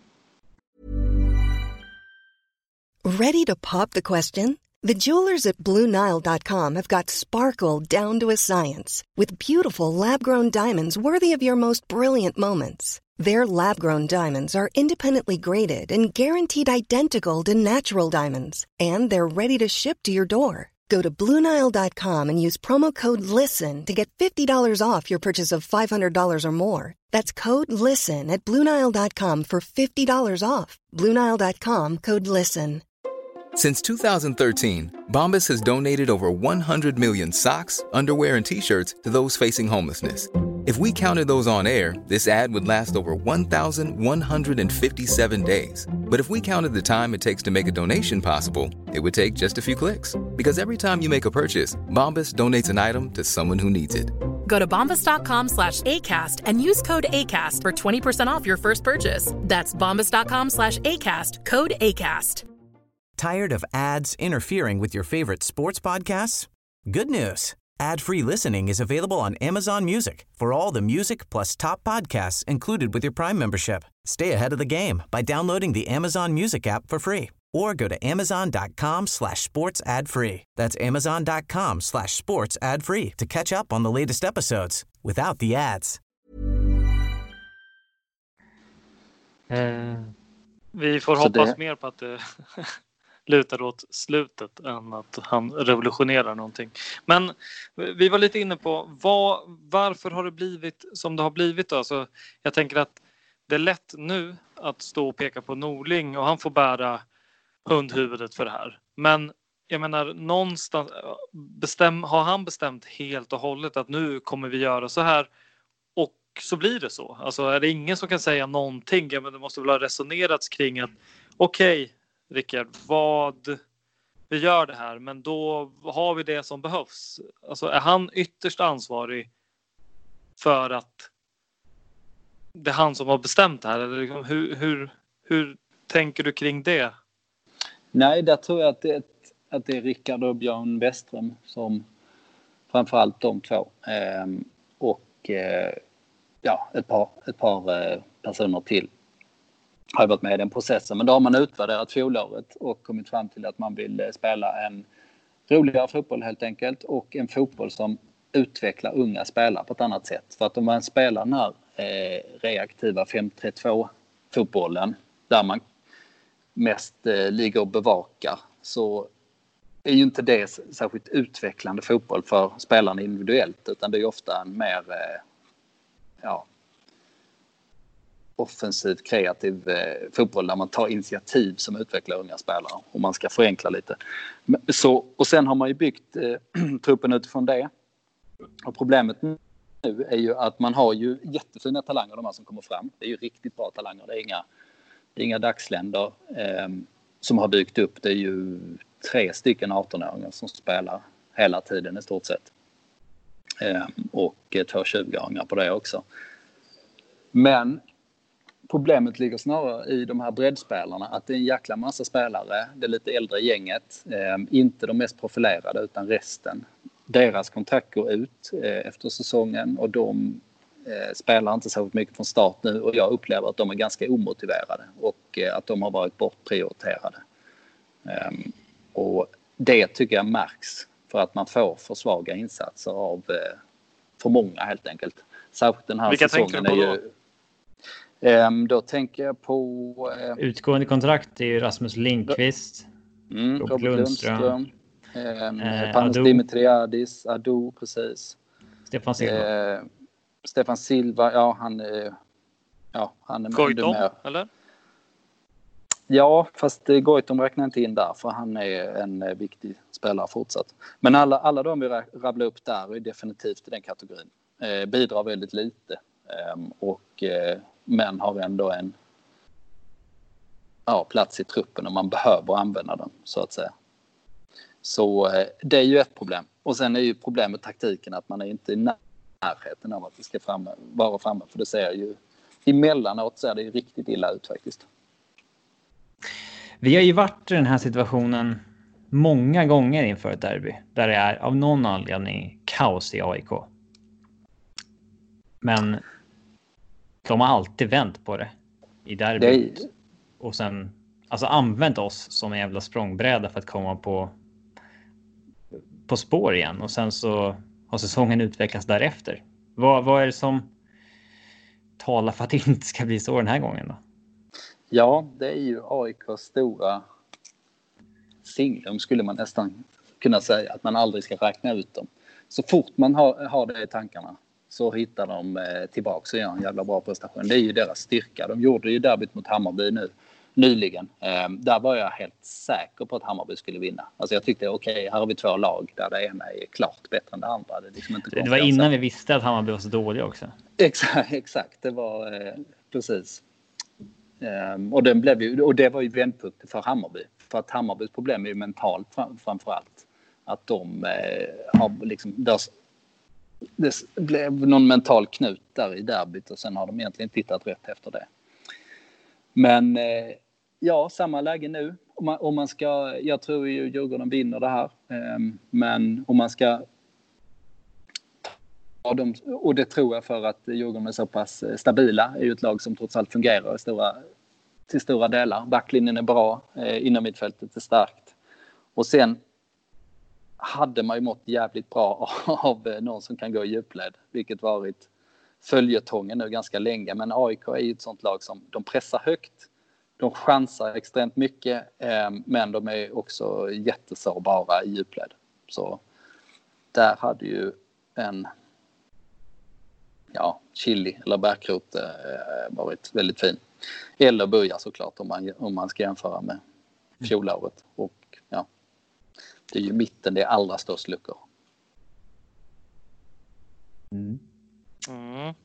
Ready to pop the question? The jewelers at Blue Nile dot com have got sparkle down to a science with beautiful lab-grown diamonds worthy of your most brilliant moments. Their lab-grown diamonds are independently graded and guaranteed identical to natural diamonds, and they're ready to ship to your door. Go to Blue Nile dot com and use promo code LISTEN to get fifty dollars off your purchase of five hundred dollars or more. That's code LISTEN at Blue Nile dot com for fifty dollars off. Blue Nile dot com, code LISTEN. Since two thousand thirteen, Bombas has donated over one hundred million socks, underwear, and T-shirts to those facing homelessness. If we counted those on air, this ad would last over one thousand one hundred fifty-seven days. But if we counted the time it takes to make a donation possible, it would take just a few clicks. Because every time you make a purchase, Bombas donates an item to someone who needs it. Go to bombas dot com slash ACAST and use code ACAST for twenty percent off your first purchase. That's bombas dot com slash ACAST, code ACAST. Tired of ads interfering with your favorite sports podcasts? Good news. Ad-free listening is available on Amazon Music for all the music plus top podcasts included with your Prime membership. Stay ahead of the game by downloading the Amazon Music app for free or go to amazon dot com slash sports ad free. That's amazon dot com slash sports ad free to catch up on the latest episodes without the ads. Uh, Vi får Så hoppas det- mer på att det lutar åt slutet än att han revolutionerar någonting. Men vi var lite inne på vad, varför har det blivit som det har blivit då? Alltså, jag tänker att det är lätt nu att stå och peka på Norling och han får bära hundhuvudet för det här. Men jag menar någonstans bestäm, har han bestämt helt och hållet att nu kommer vi göra så här och så blir det så. Alltså är det ingen som kan säga någonting? Ja, men det måste väl ha resonerats kring att okej, okay, Rickard, vad vi gör det här, men då har vi det som behövs. Alltså är han ytterst ansvarig för att det är han som har bestämt det här? Eller hur, hur, hur tänker du kring det? Nej, där tror jag att det är, att det är Rickard och Björn Westström som framförallt de två. Ehm, och eh, ja, ett par, ett par eh, personer till har varit med i den processen. Men då har man utvärderat fjolåret och kommit fram till att man vill spela en roligare fotboll helt enkelt. Och en fotboll som utvecklar unga spelare på ett annat sätt. För att om man spelar den här eh, reaktiva fem tre två fotbollen där man mest eh, ligger och bevakar, så är ju inte det särskilt utvecklande fotboll för spelarna individuellt, utan det är ofta en mer eh, ja, offensiv, kreativ eh, fotboll där man tar initiativ som utvecklar unga spelare, och man ska förenkla lite. Så, och sen har man ju byggt eh, truppen utifrån det. Och problemet nu är ju att man har ju jättefina talanger, de här som kommer fram. Det är ju riktigt bra talanger, det är inga, det är inga dagsländer eh, som har dykt upp. Det är ju tre stycken arton-åringar som spelar hela tiden i stort sett. Eh, och två tjugo-åringar på det också. Men problemet ligger snarare i de här breddspelarna, att det är en jäkla massa spelare, det är lite äldre gänget, eh, inte de mest profilerade utan resten. Deras kontrakt går ut eh, efter säsongen och de eh, spelar inte så mycket från start nu, och jag upplever att de är ganska omotiverade och eh, att de har varit bortprioriterade. Eh, och det tycker jag märks för att man får för svaga insatser av eh, för många helt enkelt. Särskilt den här Vilka säsongen tänker du på är ju... Um, då tänker jag på... Uh, Utgående kontrakt är ju Rasmus Lindqvist, mm, Robert Robert Lundström, Lundström um, eh, Panos Adu. Dimitriadis, Adu, precis. Stefan Silva. Uh, Stefan Silva, ja han är... Ja, han är Goitom, med. eller? Ja, fast Goitom räknar inte in där, för han är en uh, viktig spelare fortsatt. Men alla, alla de vi rabblar upp där är definitivt i den kategorin. Uh, bidrar väldigt lite. Um, och... Uh, men har ändå en ja, plats i truppen och man behöver använda den, så att säga. Så eh, det är ju ett problem. Och sen är ju problemet taktiken, att man är inte i närheten av att det ska fram, vara framme. För det ser ju, emellanåt ser det ju riktigt illa ut faktiskt. Vi har ju varit i den här situationen många gånger inför ett derby. Där det är av någon anledning kaos i A I K. Men de har alltid vänt på det i derbyt. Det... Och sen alltså använt oss som en jävla språngbräda för att komma på på spår igen. Och sen så har säsongen utvecklats därefter. Vad, vad är det som talar för att det inte ska bli så den här gången då? Ja, det är ju A I K:s stora signum skulle man nästan kunna säga. Att man aldrig ska räkna ut dem. Så fort man har, har det i tankarna så hittar de eh, tillbaka och gör en jävla bra prestation. Det är ju deras styrka. De gjorde ju derbyt mot Hammarby nu nyligen. Eh, där var jag helt säker på att Hammarby skulle vinna. Alltså jag tyckte okej, okay, här har vi två lag där det ena är klart bättre än det andra. Det, liksom inte det var innan vi visste att Hammarby var så dåliga också. Exakt, exakt. Det var eh, precis. Eh, och, den blev ju, och det var ju vändpunkt för Hammarby. För att Hammarbys problem är ju mentalt fram, framförallt. Att de eh, har liksom... Deras, det blev någon mental knut där i derbyt och sen har de egentligen tittat rätt efter det. Men eh, ja, samma läge nu. Om man, om man ska, jag tror ju Djurgården vinner det här. Eh, men om man ska ja, de, och det tror jag för att Djurgården är så pass stabila. Är ju ett lag som trots allt fungerar i stora, till stora delar. Backlinjen är bra, eh, inom mittfältet är starkt. Och sen hade man ju mått jävligt bra av någon som kan gå i djupled. Vilket varit följetongen nu ganska länge. Men A I K är ju ett sånt lag som de pressar högt. De chansar extremt mycket. Eh, men de är också jättesårbara i djupled. Så där hade ju en ja, chili eller bärkrot eh, varit väldigt fin. Eller Buja såklart om man, om man ska jämföra med fjolåret. Och ja, det är ju mitten, det är allra störst luckor. Mm. Mm.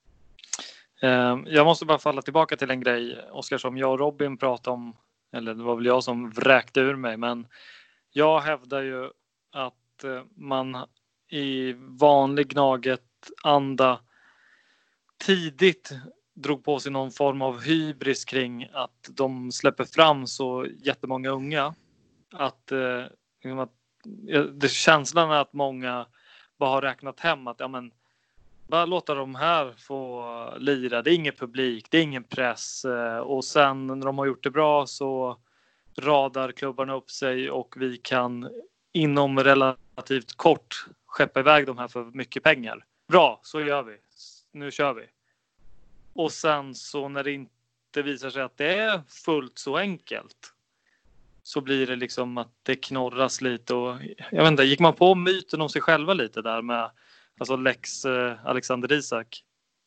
Jag måste bara falla tillbaka till en grej, Oskar, som jag och Robin pratade om, eller det var väl jag som vräkte ur mig, men jag hävdar ju att man i vanlig Gnaget-anda tidigt drog på sig någon form av hybris kring att de släpper fram så jättemånga unga. Att, eh, att det känslan är att många bara har räknat hem att ja, men, bara låta de här få lira. Det är ingen publik, det är ingen press. Och sen när de har gjort det bra så radar klubbarna upp sig och vi kan inom relativt kort skeppa iväg de här för mycket pengar. Bra, så gör vi. Nu kör vi. Och sen så när det inte visar sig att det är fullt så enkelt så blir det liksom att det knorras lite. Och jag vet inte, gick man på myten om sig själva lite där med alltså Lex eh, Alexander Isak?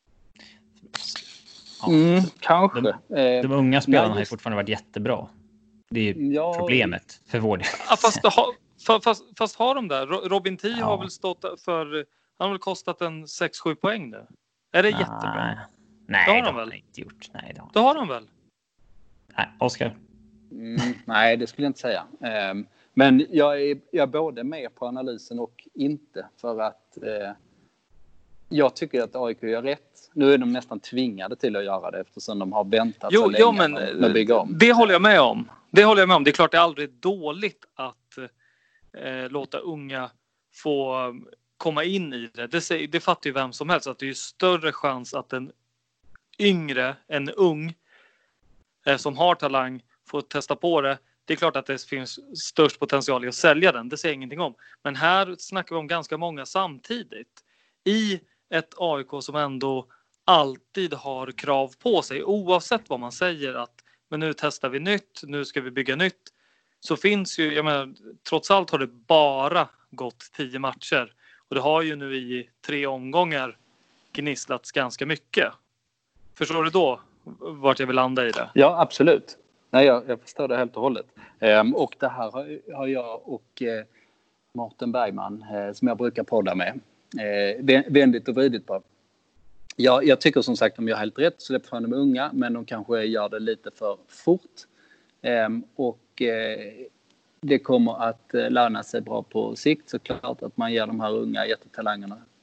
Ja, mm, kanske. De, de unga spelarna Nej, har ju fortfarande varit jättebra. Det är ju ja, problemet för vår del. Ja, fast, fast, fast, fast har de där? Robin Tii ja. har väl stått för... Han har väl kostat en sex sju poäng nu? Är det Nej. jättebra? Nej, det har de väl inte gjort. Nej, det har, det har de väl? Nej, Oskar? Mm, nej, det skulle jag inte säga. Um, men jag är, jag är både med på analysen och inte. För att uh, jag tycker att A I K gör rätt. Nu är de nästan tvingade till att göra det eftersom de har väntat jo, så länge jo, men, med att bygga om. Det håller jag med om. Det håller jag med om. Det är klart det är aldrig dåligt att uh, låta unga få komma in i det. Det, det fattar ju vem som helst att det är större chans att en yngre, en ung eh, som har talang får testa på det. Det är klart att det finns störst potential i att sälja den. Det säger ingenting om. Men här snackar vi om ganska många samtidigt. I ett A I K som ändå alltid har krav på sig. Oavsett vad man säger att men nu testar vi nytt. Nu ska vi bygga nytt. Så finns ju, jag menar, trots allt har det bara gått tio matcher. Och det har ju nu i tre omgångar gnisslats ganska mycket. Förstår du då vart jag vill landa i det? Ja, absolut. Nej, jag, jag förstår det helt och hållet. Ehm, och det här har, har jag och eh, Mårten Bergman, eh, som jag brukar podda med, eh, vändigt och vridit på. Ja, jag tycker som sagt att de gör helt rätt, släpper fram de unga, men de kanske gör det lite för fort. Ehm, och eh, det kommer att löna sig bra på sikt, såklart att man ger de här unga jättetalangerna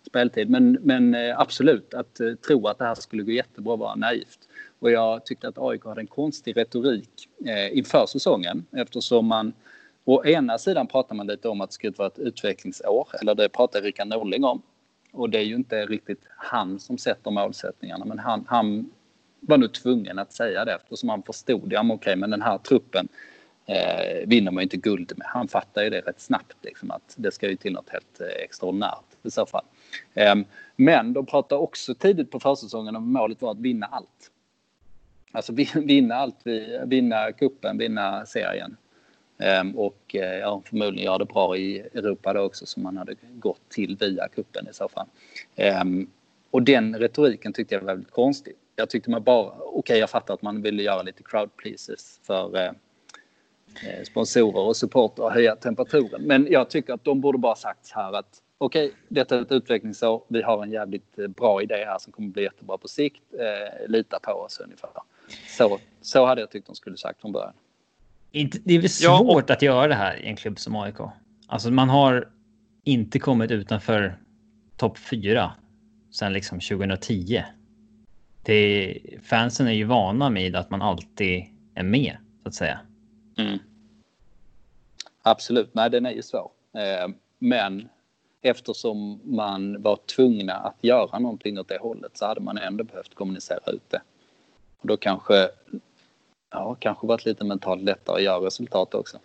speltid. Men, men absolut, att uh, tro att det här skulle gå jättebra var naivt. Och jag tyckte att A I K hade en konstig retorik eh, inför säsongen. Eftersom man, å ena sidan pratar man lite om att det skulle vara ett utvecklingsår. Eller det pratar Rickard Norling om. Och det är ju inte riktigt han som sätter målsättningarna. Men han, han var nu tvungen att säga det. Eftersom han förstod, ja men okej, men den här truppen eh, vinner man ju inte guld med. Han fattar ju det rätt snabbt. Liksom, att det ska ju till något helt eh, extraordinärt i så fall. Eh, men de pratar också tidigt på försäsongen om målet var att vinna allt. Alltså vinna allt, vinna kuppen, vinna serien. Um, och uh, ja, förmodligen göra det bra i Europa då också, som man hade gått till via kuppen i så fall. Um, och den retoriken tyckte jag var väldigt konstig. Jag tyckte man bara, okej okay, jag fattar att man ville göra lite crowd pleases för uh, uh, sponsorer och support och höja temperaturen. Men jag tycker att de borde bara sagt här att okej, okay, detta är ett utvecklingsår. Vi har en jävligt bra idé här som kommer bli jättebra på sikt. Uh, lita på oss ungefär. Så, så hade jag tyckt de skulle sagt från början. Det är väl svårt ja, och... att göra det här i en klubb som A I K. Alltså man har inte kommit utanför topp fyra sedan liksom tjugohundratio. Det, fansen är ju vana med att man alltid är med, så att säga. Mm. Absolut, nej den är ju svår. Eh, men eftersom man var tvungna att göra någonting åt det hållet så hade man ändå behövt kommunicera ut det. Och då kanske, ja, kanske varit lite mentalt lättare att göra resultat också.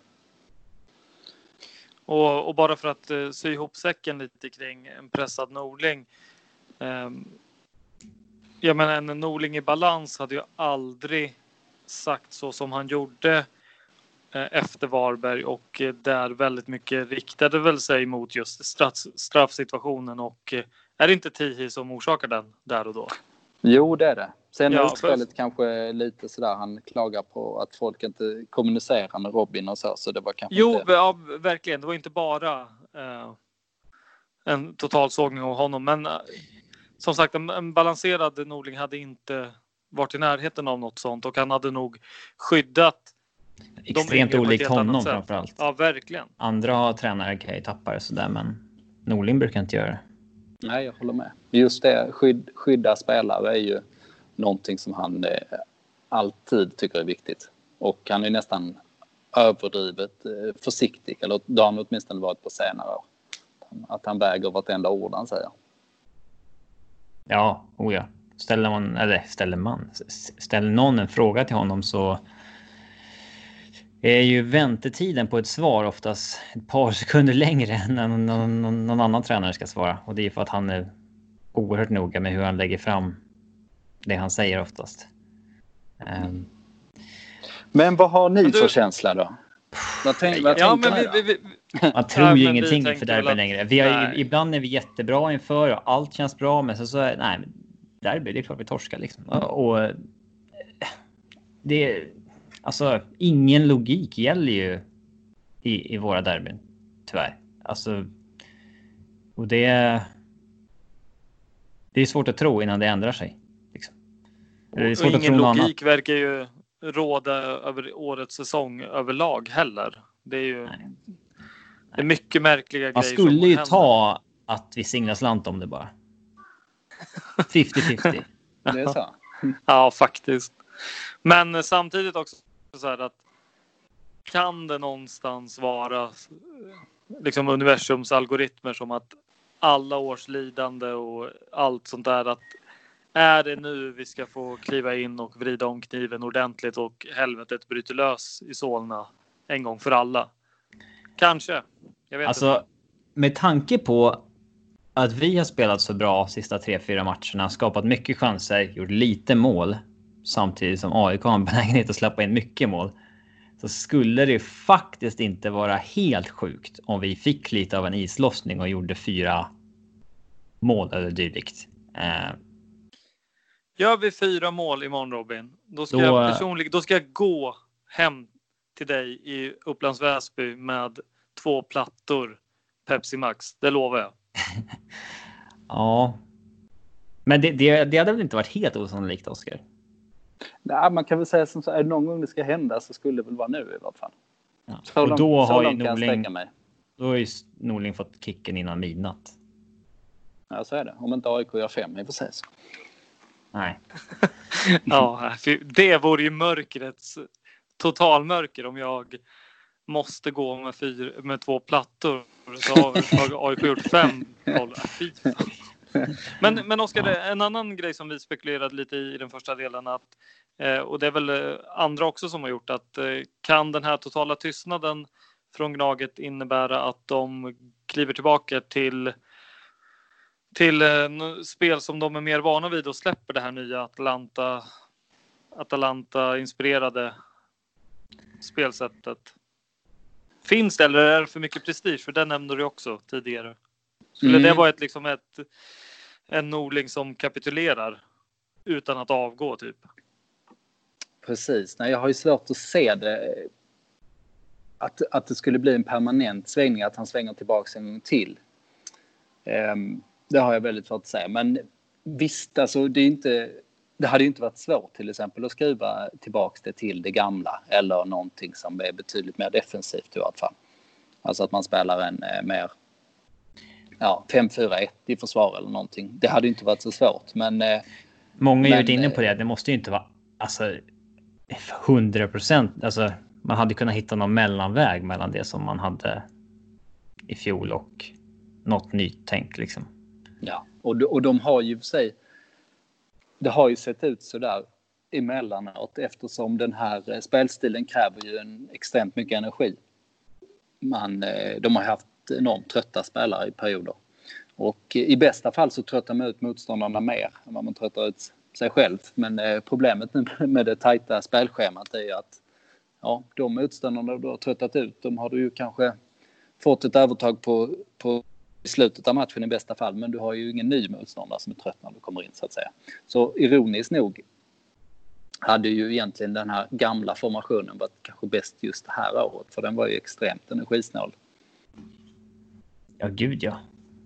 Och, och bara för att uh, sy ihop säcken lite kring en pressad Norling. Um, jag menar, en Norling i balans hade ju aldrig sagt så som han gjorde uh, efter Varberg. Och uh, där väldigt mycket riktade väl sig mot just straff, straffsituationen. Och uh, är det inte Tihi som orsakar den där och då? Jo, det är det. Sen är ja, utspelet för... kanske lite sådär, han klagar på att folk inte kommunicerar med Robin och så, så det var kanske Jo, inte... ja, verkligen. Det var inte bara eh, en totalsågning av honom, men eh, som sagt, en, en balanserad Norling hade inte varit i närheten av något sånt och han hade nog skyddat extremt olikt honom framförallt. Ja, verkligen. Andra har tränare kan ju tappa det sådär, men Norling brukar inte göra det. Nej, jag håller med. Just det, skydd, skydda spelare är ju någonting som han eh, alltid tycker är viktigt. Och han är nästan överdrivet eh, försiktig. Eller det har han åtminstone varit på senare år. Att han väger vartenda ord han säger. Ja, oh ja. Ställer man, eller ställer man, ställer någon en fråga till honom så är ju väntetiden på ett svar oftast ett par sekunder längre än någon, någon, någon annan tränare ska svara. Och det är för att han är oerhört noga med hur han lägger fram det han säger oftast. Um, men vad har ni du... för känsla då? Vad tänk, vad ja, men vi, vi, vi... Man tror ja, ju ingenting inför derby att... längre. Vi har, ibland är vi jättebra inför och allt känns bra, men så, så är nej, derby, det är klart vi torskar liksom. Och, och det alltså ingen logik gäller ju i, i våra derbyn, tyvärr. Alltså, och det det är svårt att tro innan det ändrar sig. Liksom. Det är svårt och att ingen tro logik verkar ju råda över årets säsong överlag heller. Det är ju Nej. Det är mycket märkliga Man grejer. Man skulle ju ta att vi singlar slant om det bara. femtio femtio. Det är så. Ja, faktiskt. Men samtidigt också så här att kan det någonstans vara liksom universums algoritmer som att alla års lidande och allt sånt där, att är det nu vi ska få kliva in och vrida om kniven ordentligt och helvetet bryter lös i Solna en gång för alla? Kanske. Jag vet alltså, inte. Med tanke på att vi har spelat så bra sista tre fyra matcherna, skapat mycket chanser, gjort lite mål, samtidigt som A I K har en benägenhet att släppa in mycket mål, så skulle det faktiskt inte vara helt sjukt om vi fick lite av en islossning och gjorde fyra mål eller dylikt. Eh, Gör vi fyra mål imorgon, Robin, då ska, då, jag personligen, då ska jag gå hem till dig i Upplands Väsby med två plattor Pepsi Max. Det lovar jag. Ja. Men det, det, det hade väl inte varit helt osannolikt, Oskar? Nej, man kan väl säga som så, är det någon gång det ska hända så skulle det väl vara nu i alla fall. Ja. Så och långt, då så har långt ju kan Norling, mig. då har ju Norling fått kicken innan midnatt. Ja, så är det. Om inte A I K gör fem i precis. Nej. Ja, det vore ju mörkrets totalmörker om jag måste gå med, fyra, med två plattor. Så har A I K gjort fem noll. Men, men Oskar, en annan grej som vi spekulerade lite i i den första delen, att, och det är väl andra också som har gjort, att kan den här totala tystnaden från Gnaget innebära att de kliver tillbaka till till en spel som de är mer vana vid och släpper det här nya Atalanta Atalanta-inspirerade spelsättet? Finns det, eller är det för mycket prestige? För det nämnde du också tidigare. Skulle mm. det vara ett, liksom ett, en Norling som kapitulerar utan att avgå typ? Precis. Nej, jag har ju svårt att se det. Att, att det skulle bli en permanent svängning. Att han svänger tillbaka en gång till. Um, det har jag väldigt svårt att säga. Men visst, alltså, det, är inte, det hade ju inte varit svårt till exempel att skruva tillbaka det till det gamla. Eller någonting som är betydligt mer defensivt i alla fall. Alltså att man spelar en eh, mer ja, fem fyra ett i försvar eller någonting. Det hade ju inte varit så svårt. Men, eh, Många är ju inne på eh, det. Det måste ju inte vara alltså, hundra procent. Alltså, man hade kunnat hitta någon mellanväg mellan det som man hade i fjol och något nytt tänk liksom. Ja, och, och de har ju för sig, det har ju sett ut så där emellanåt eftersom den här spelstilen kräver ju en extremt mycket energi. Man, de har haft enormt trötta spelare i perioder. Och i bästa fall så tröttar man ut motståndarna mer än vad man tröttar ut sig själv. Men problemet med det tajta spelschemat är ju att ja, de motståndarna du har tröttat ut, de har du ju kanske fått ett övertag på, på i slutet av matchen i bästa fall, men du har ju ingen ny motståndare som är trött när du kommer in så att säga. Så ironiskt nog hade ju egentligen den här gamla formationen varit kanske bäst just det här året, för den var ju extremt energisnål. Ja, gud ja.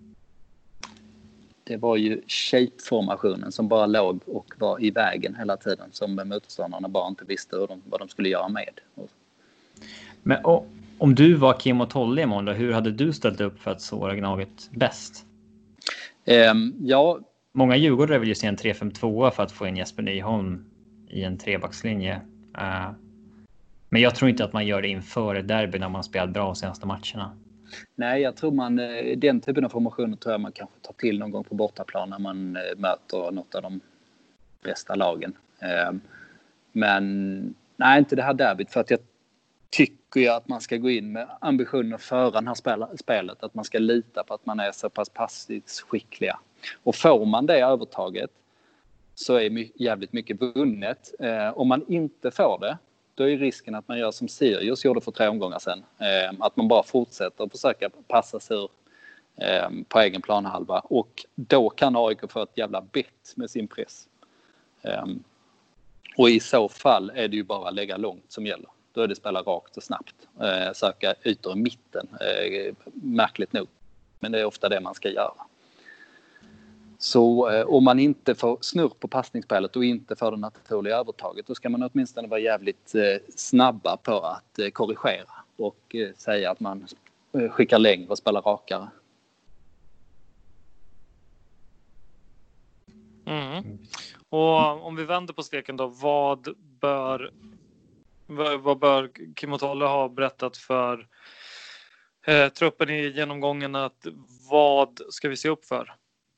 Det var ju shape-formationen som bara låg och var i vägen hela tiden, som motståndarna bara inte visste hur de, vad de skulle göra med. Men och, om du var Kim och Tolle imorgon då, hur hade du ställt upp för att såra Gnaget bäst? Um, ja. Många Djurgårdare vill ju se en tre fem två för att få in Jesper Nyholm i en trebackslinje. Uh, men jag tror inte att man gör det inför derby när man spelat bra senaste matcherna. Nej, jag tror man, den typen av formationer tror jag man kanske tar till någon gång på bortaplan när man möter något av de bästa lagen. Men nej, inte det här derbyt, för att jag tycker ju att man ska gå in med ambitionen att föra det här spelet, att man ska lita på att man är så pass passivt skickliga. Och får man det övertaget så är jävligt mycket vunnet. Om man inte får det, då är risken att man gör som Sirius gjorde för tre omgångar sedan. Eh, att man bara fortsätter att försöka passa sig ur eh, på egen planhalva. Och då kan A I K få ett jävla bett med sin press. Eh, och i så fall är det ju bara lägga långt som gäller. Då är det spela rakt och snabbt. Eh, söka ytor i mitten. Eh, märkligt nog. Men det är ofta det man ska göra. Så eh, om man inte får snurr på passningsspelet och inte får det naturliga övertaget, då ska man åtminstone vara jävligt eh, snabba på att eh, korrigera och eh, säga att man eh, skickar längre och spelar rakare. Mm. Och om vi vänder på steken då, vad bör vad bör Kim och Tolle ha berättat för eh, truppen i genomgången, att vad ska vi se upp för?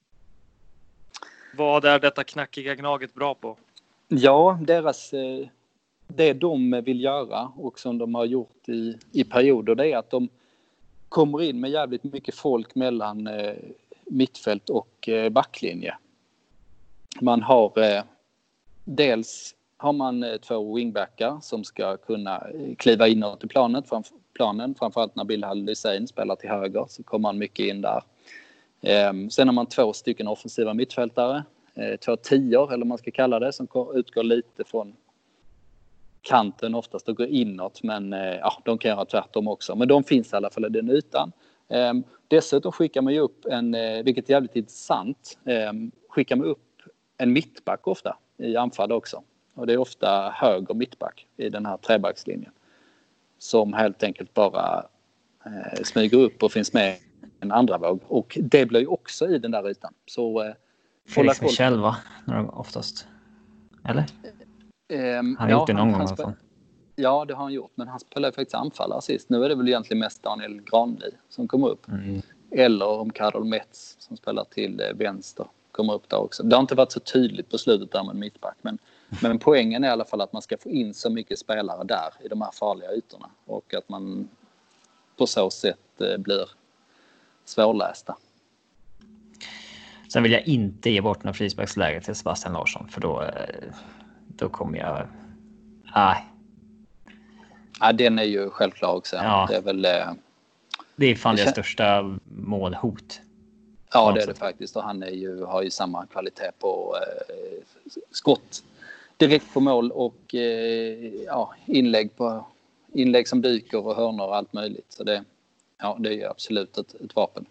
Vad är detta knackiga Gnaget bra på? Ja, deras, det de vill göra och som de har gjort i, i perioder, det är att de kommer in med jävligt mycket folk mellan eh, mittfält och eh, backlinje. Man har eh, dels har man eh, två wingbackar som ska kunna kliva inåt i planet, framf- planen, framförallt när Bilal Hussein spelar till höger så kommer man mycket in där. Eh, sen har man två stycken offensiva mittfältare, eh, två tior eller man ska kalla det, som utgår lite från kanten oftast och går inåt, men eh, ja, de kan göra tvärtom också. Men de finns i alla fall i den ytan. Eh, dessutom skickar man ju upp en, eh, vilket är jävligt intressant, eh, skickar man upp en mittback ofta i anfall också. Och det är ofta höger mittback i den här trebackslinjen som helt enkelt bara eh, smyger upp och finns med en andra våg. Och det blir ju också i den där ytan. Så eh, Felix Michel, va? Oftast. Eller? Um, han har ja, gjort det någon han, gång. Han ja, det har han gjort. Men han spelar faktiskt anfallare sist. Nu är det väl egentligen mest Daniel Granli som kommer upp. Mm. Eller om Karol Metz som spelar till vänster kommer upp där också. Det har inte varit så tydligt på slutet där med mittback. Men, men poängen är i alla fall att man ska få in så mycket spelare där i de här farliga ytorna. Och att man på så sätt eh, blir svårlästa. Sen vill jag inte ge bort några frisparksläge till Sebastian Larsson. För då, då kommer jag... Nej. Ja, den är ju självklar också. Ja. Det är väl... Eh... Det är fan det, det största målhot. Ja, det är det faktiskt. Och han är ju, har ju samma kvalitet på eh, skott direkt på mål och eh, ja, inlägg, på, inlägg som dyker och hörnor och allt möjligt. Så det, ja, det är ju absolut ett, ett vapen.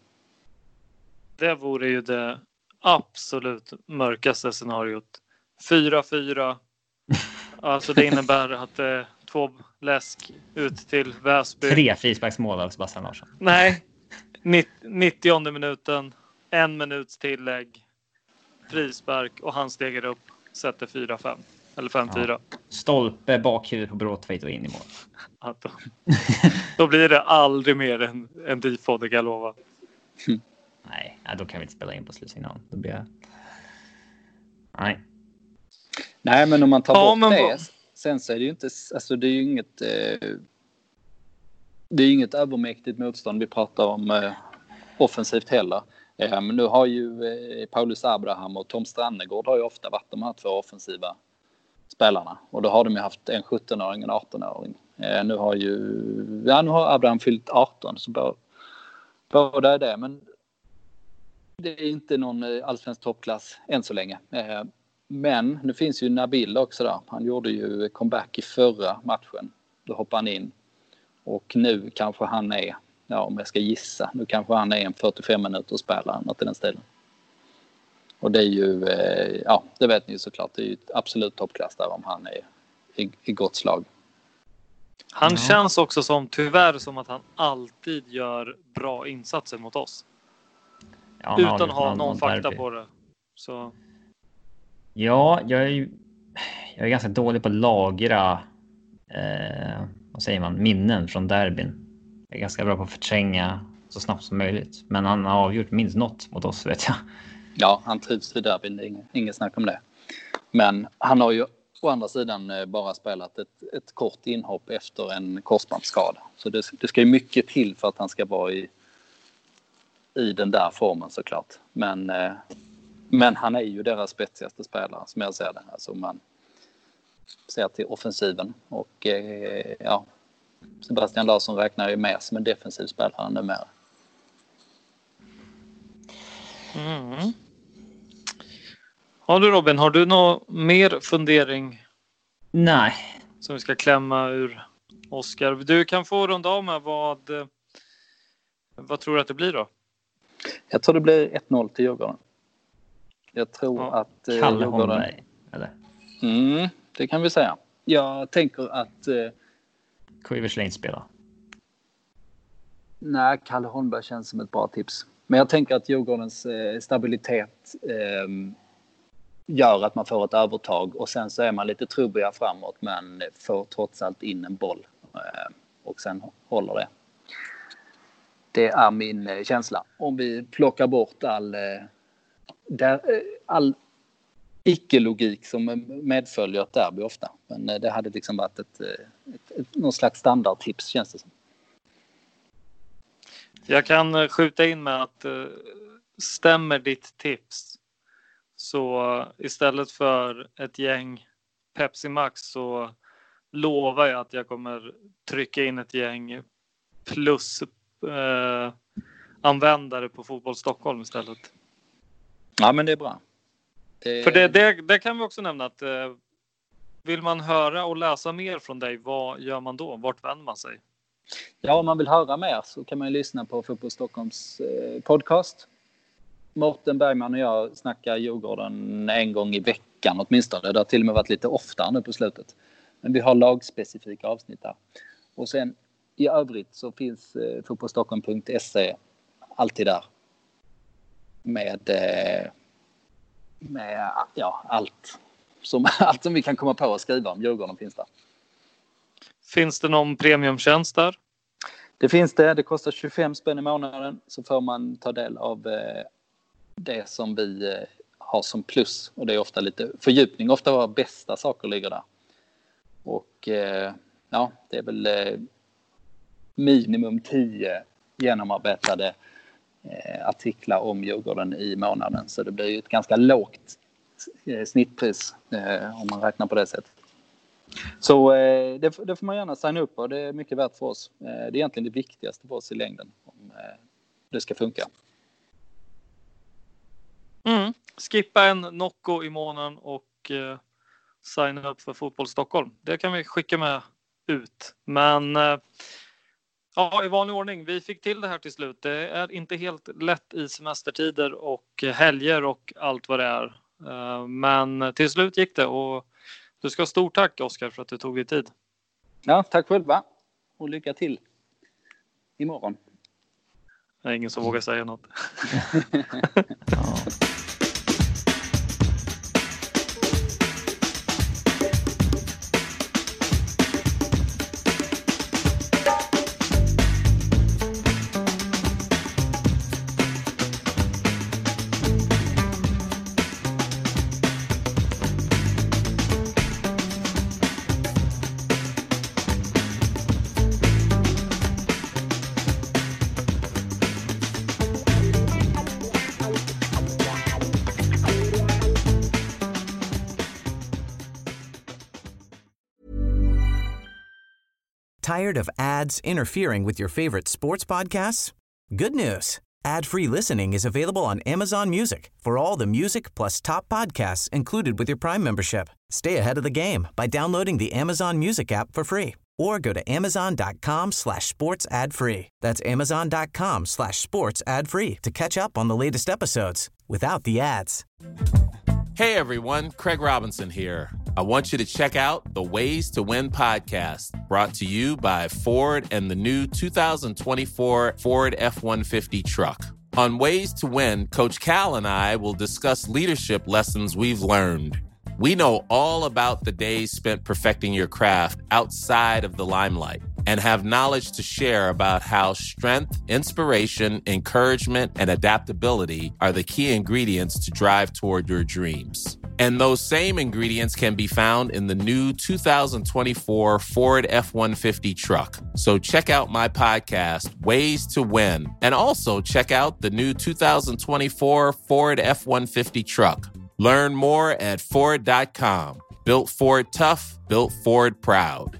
Det vore ju det absolut mörkaste scenariot. fyra fyra. Alltså det innebär att det är två läsk ut till Väsby. Tre frisparksmål av Sebastian Larsson. Nej, nittionde minuten. En minuts tillägg. Frispark och han stegar upp. Sätter fyra fem. Eller fem fyra. Ja. Stolpe, bakhuvud på Bråtveit och in i mål. Då, då blir det aldrig mer än en Difod, det kan jag lova. Nej, då kan vi inte spela in på slutsignalen. Då blir jag... Nej. Nej, men om man tar ja, bort det. Vad... Sen så är det ju inte... Alltså det är ju inget... Eh, det är inget övermäktigt motstånd vi pratar om eh, offensivt heller. Eh, men nu har ju eh, Paulus Abraham och Tom Strannegård har ju ofta varit de här två offensiva spelarna. Och då har de ju haft en sjuttonåring och en artonåring. Eh, nu har ju... Ja, nu har Abraham fyllt arton. Så bara, båda är det. Men det är inte någon allsvensk toppklass än så länge. Eh, men nu finns ju Nabil också där. Han gjorde ju comeback i förra matchen. Då hoppade han in. Och nu kanske han är, ja om jag ska gissa, nu kanske han är en fyrtiofem minuter spelare något i den stilen. Och det är ju, eh, ja det vet ni ju såklart, det är ju ett absolut toppklass där om han är i, i gott slag. Han Mm. känns också som, tyvärr, som att han alltid gör bra insatser mot oss. Ja, utan att ha någon fakta derby på det. Så. Ja, jag är ju jag är ganska dålig på att lagra eh, vad säger man, minnen från derbyn. Jag är ganska bra på att förtränga så snabbt som möjligt. Men han har avgjort minst något mot oss, vet jag. Ja, han trivs i derbyn, det är inget, inget snack om det. Men han har ju å andra sidan bara spelat ett, ett kort inhopp efter en korsbandsskada. Så det, det ska ju mycket till för att han ska vara i, i den där formen såklart. Men, men han är ju deras spetsigaste spelare som jag ser det. Alltså man ser till offensiven. Och ja, Sebastian Larsson räknar ju mer som en defensiv spelare numera. Mm. Har du Robin, har du någon mer fundering? Nej. Som vi ska klämma ur Oskar. Du kan få runda av med vad, vad tror du att det blir då? Jag tror det blir ett noll till Djurgården. Jag tror ja. att... Eh, Kalle Djurgården... Holmberg, eller? Mm, det kan vi säga. Jag tänker att... Eh... Kuiverslein spelar. Nej, Kalle Holmberg känns som ett bra tips. Men jag tänker att Djurgårdens eh, stabilitet eh, gör att man får ett övertag. Och sen så är man lite trubbiga framåt men får trots allt in en boll. Eh, och sen håller det. Det är min eh, känsla. Om vi plockar bort all, eh, där, eh, all icke-logik som medföljer ett derby ofta. Men eh, det hade liksom varit ett, ett, ett, någon slags standardtips känns det som. Jag kan skjuta in med att uh, stämmer ditt tips så istället för ett gäng Pepsi Max så lovar jag att jag kommer trycka in ett gäng plus uh, användare på Fotboll Stockholm istället. Ja, men det är bra. Det... För det, det, det kan vi också nämna att uh, vill man höra och läsa mer från dig, vad gör man då? Vart vänder man sig? Ja, om man vill höra mer så kan man ju lyssna på Fotboll Stockholms eh, podcast. Mårten Bergman och jag snackar Djurgården en gång i veckan åtminstone. Det har till och med varit lite oftare nu på slutet. Men vi har lagspecifika avsnitt där. Och sen i övrigt så finns eh, fotbollstockholm punkt se alltid där. Med, eh, med ja, allt, som, allt som vi kan komma på och skriva om Djurgården finns där. Finns det någon premiumtjänst där? Det finns det. Det kostar tjugofem spänn i månaden. Så får man ta del av eh, det som vi eh, har som plus. Och det är ofta lite fördjupning. Ofta var bästa saker ligger där. Och eh, ja, det är väl eh, minimum tio genomarbetade eh, artiklar om Djurgården i månaden. Så det blir ju ett ganska lågt eh, snittpris eh, om man räknar på det sättet. Så eh, det, det får man gärna signa upp och det är mycket värt för oss. Eh, det är egentligen det viktigaste för oss i längden om eh, det ska funka. Mm. Skippa en Nocco i månaden och eh, signa upp för Fotboll Stockholm. Det kan vi skicka med ut. Men eh, ja, i vanlig ordning. Vi fick till det här till slut. Det är inte helt lätt i semestertider och helger och allt vad det är. Eh, men till slut gick det och du ska ha stort tack, Oskar, för att du tog dig tid. Ja, tack själva. Och lycka till imorgon. Det är ingen som vågar säga något. Ja. Tired of ads interfering with your favorite sports podcasts? Good news. Ad-free listening is available on Amazon Music for all the music plus top podcasts included with your Prime membership. Stay ahead of the game by downloading the Amazon Music app for free or go to amazon.com slash sports ad free. That's amazon.com slash sports ad free to catch up on the latest episodes without the ads. Hey everyone, Craig Robinson here. I want you to check out the Ways to Win podcast, brought to you by Ford and the new two thousand twenty-four Ford F one fifty truck. On Ways to Win, Coach Cal and I will discuss leadership lessons we've learned. We know all about the days spent perfecting your craft outside of the limelight and have knowledge to share about how strength, inspiration, encouragement, and adaptability are the key ingredients to drive toward your dreams. And those same ingredients can be found in the new two thousand twenty-four Ford F one fifty truck. So check out my podcast, Ways to Win, and also check out the new two thousand twenty-four Ford F one fifty truck. Learn more at Ford dot com. Built Ford tough, built Ford proud.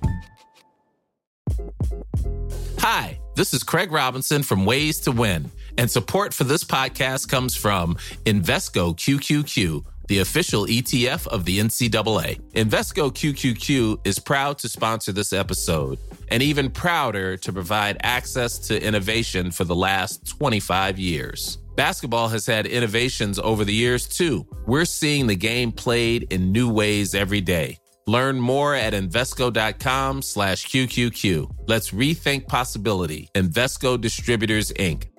Hi, this is Craig Robinson from Ways to Win, and support for this podcast comes from Invesco Q Q Q, the official E T F of the N C double A. Invesco Q Q Q is proud to sponsor this episode, and even prouder to provide access to innovation for the last twenty-five years. Basketball has had innovations over the years, too. We're seeing the game played in new ways every day. Learn more at Invesco.com slash QQQ. Let's rethink possibility. Invesco Distributors, Incorporated.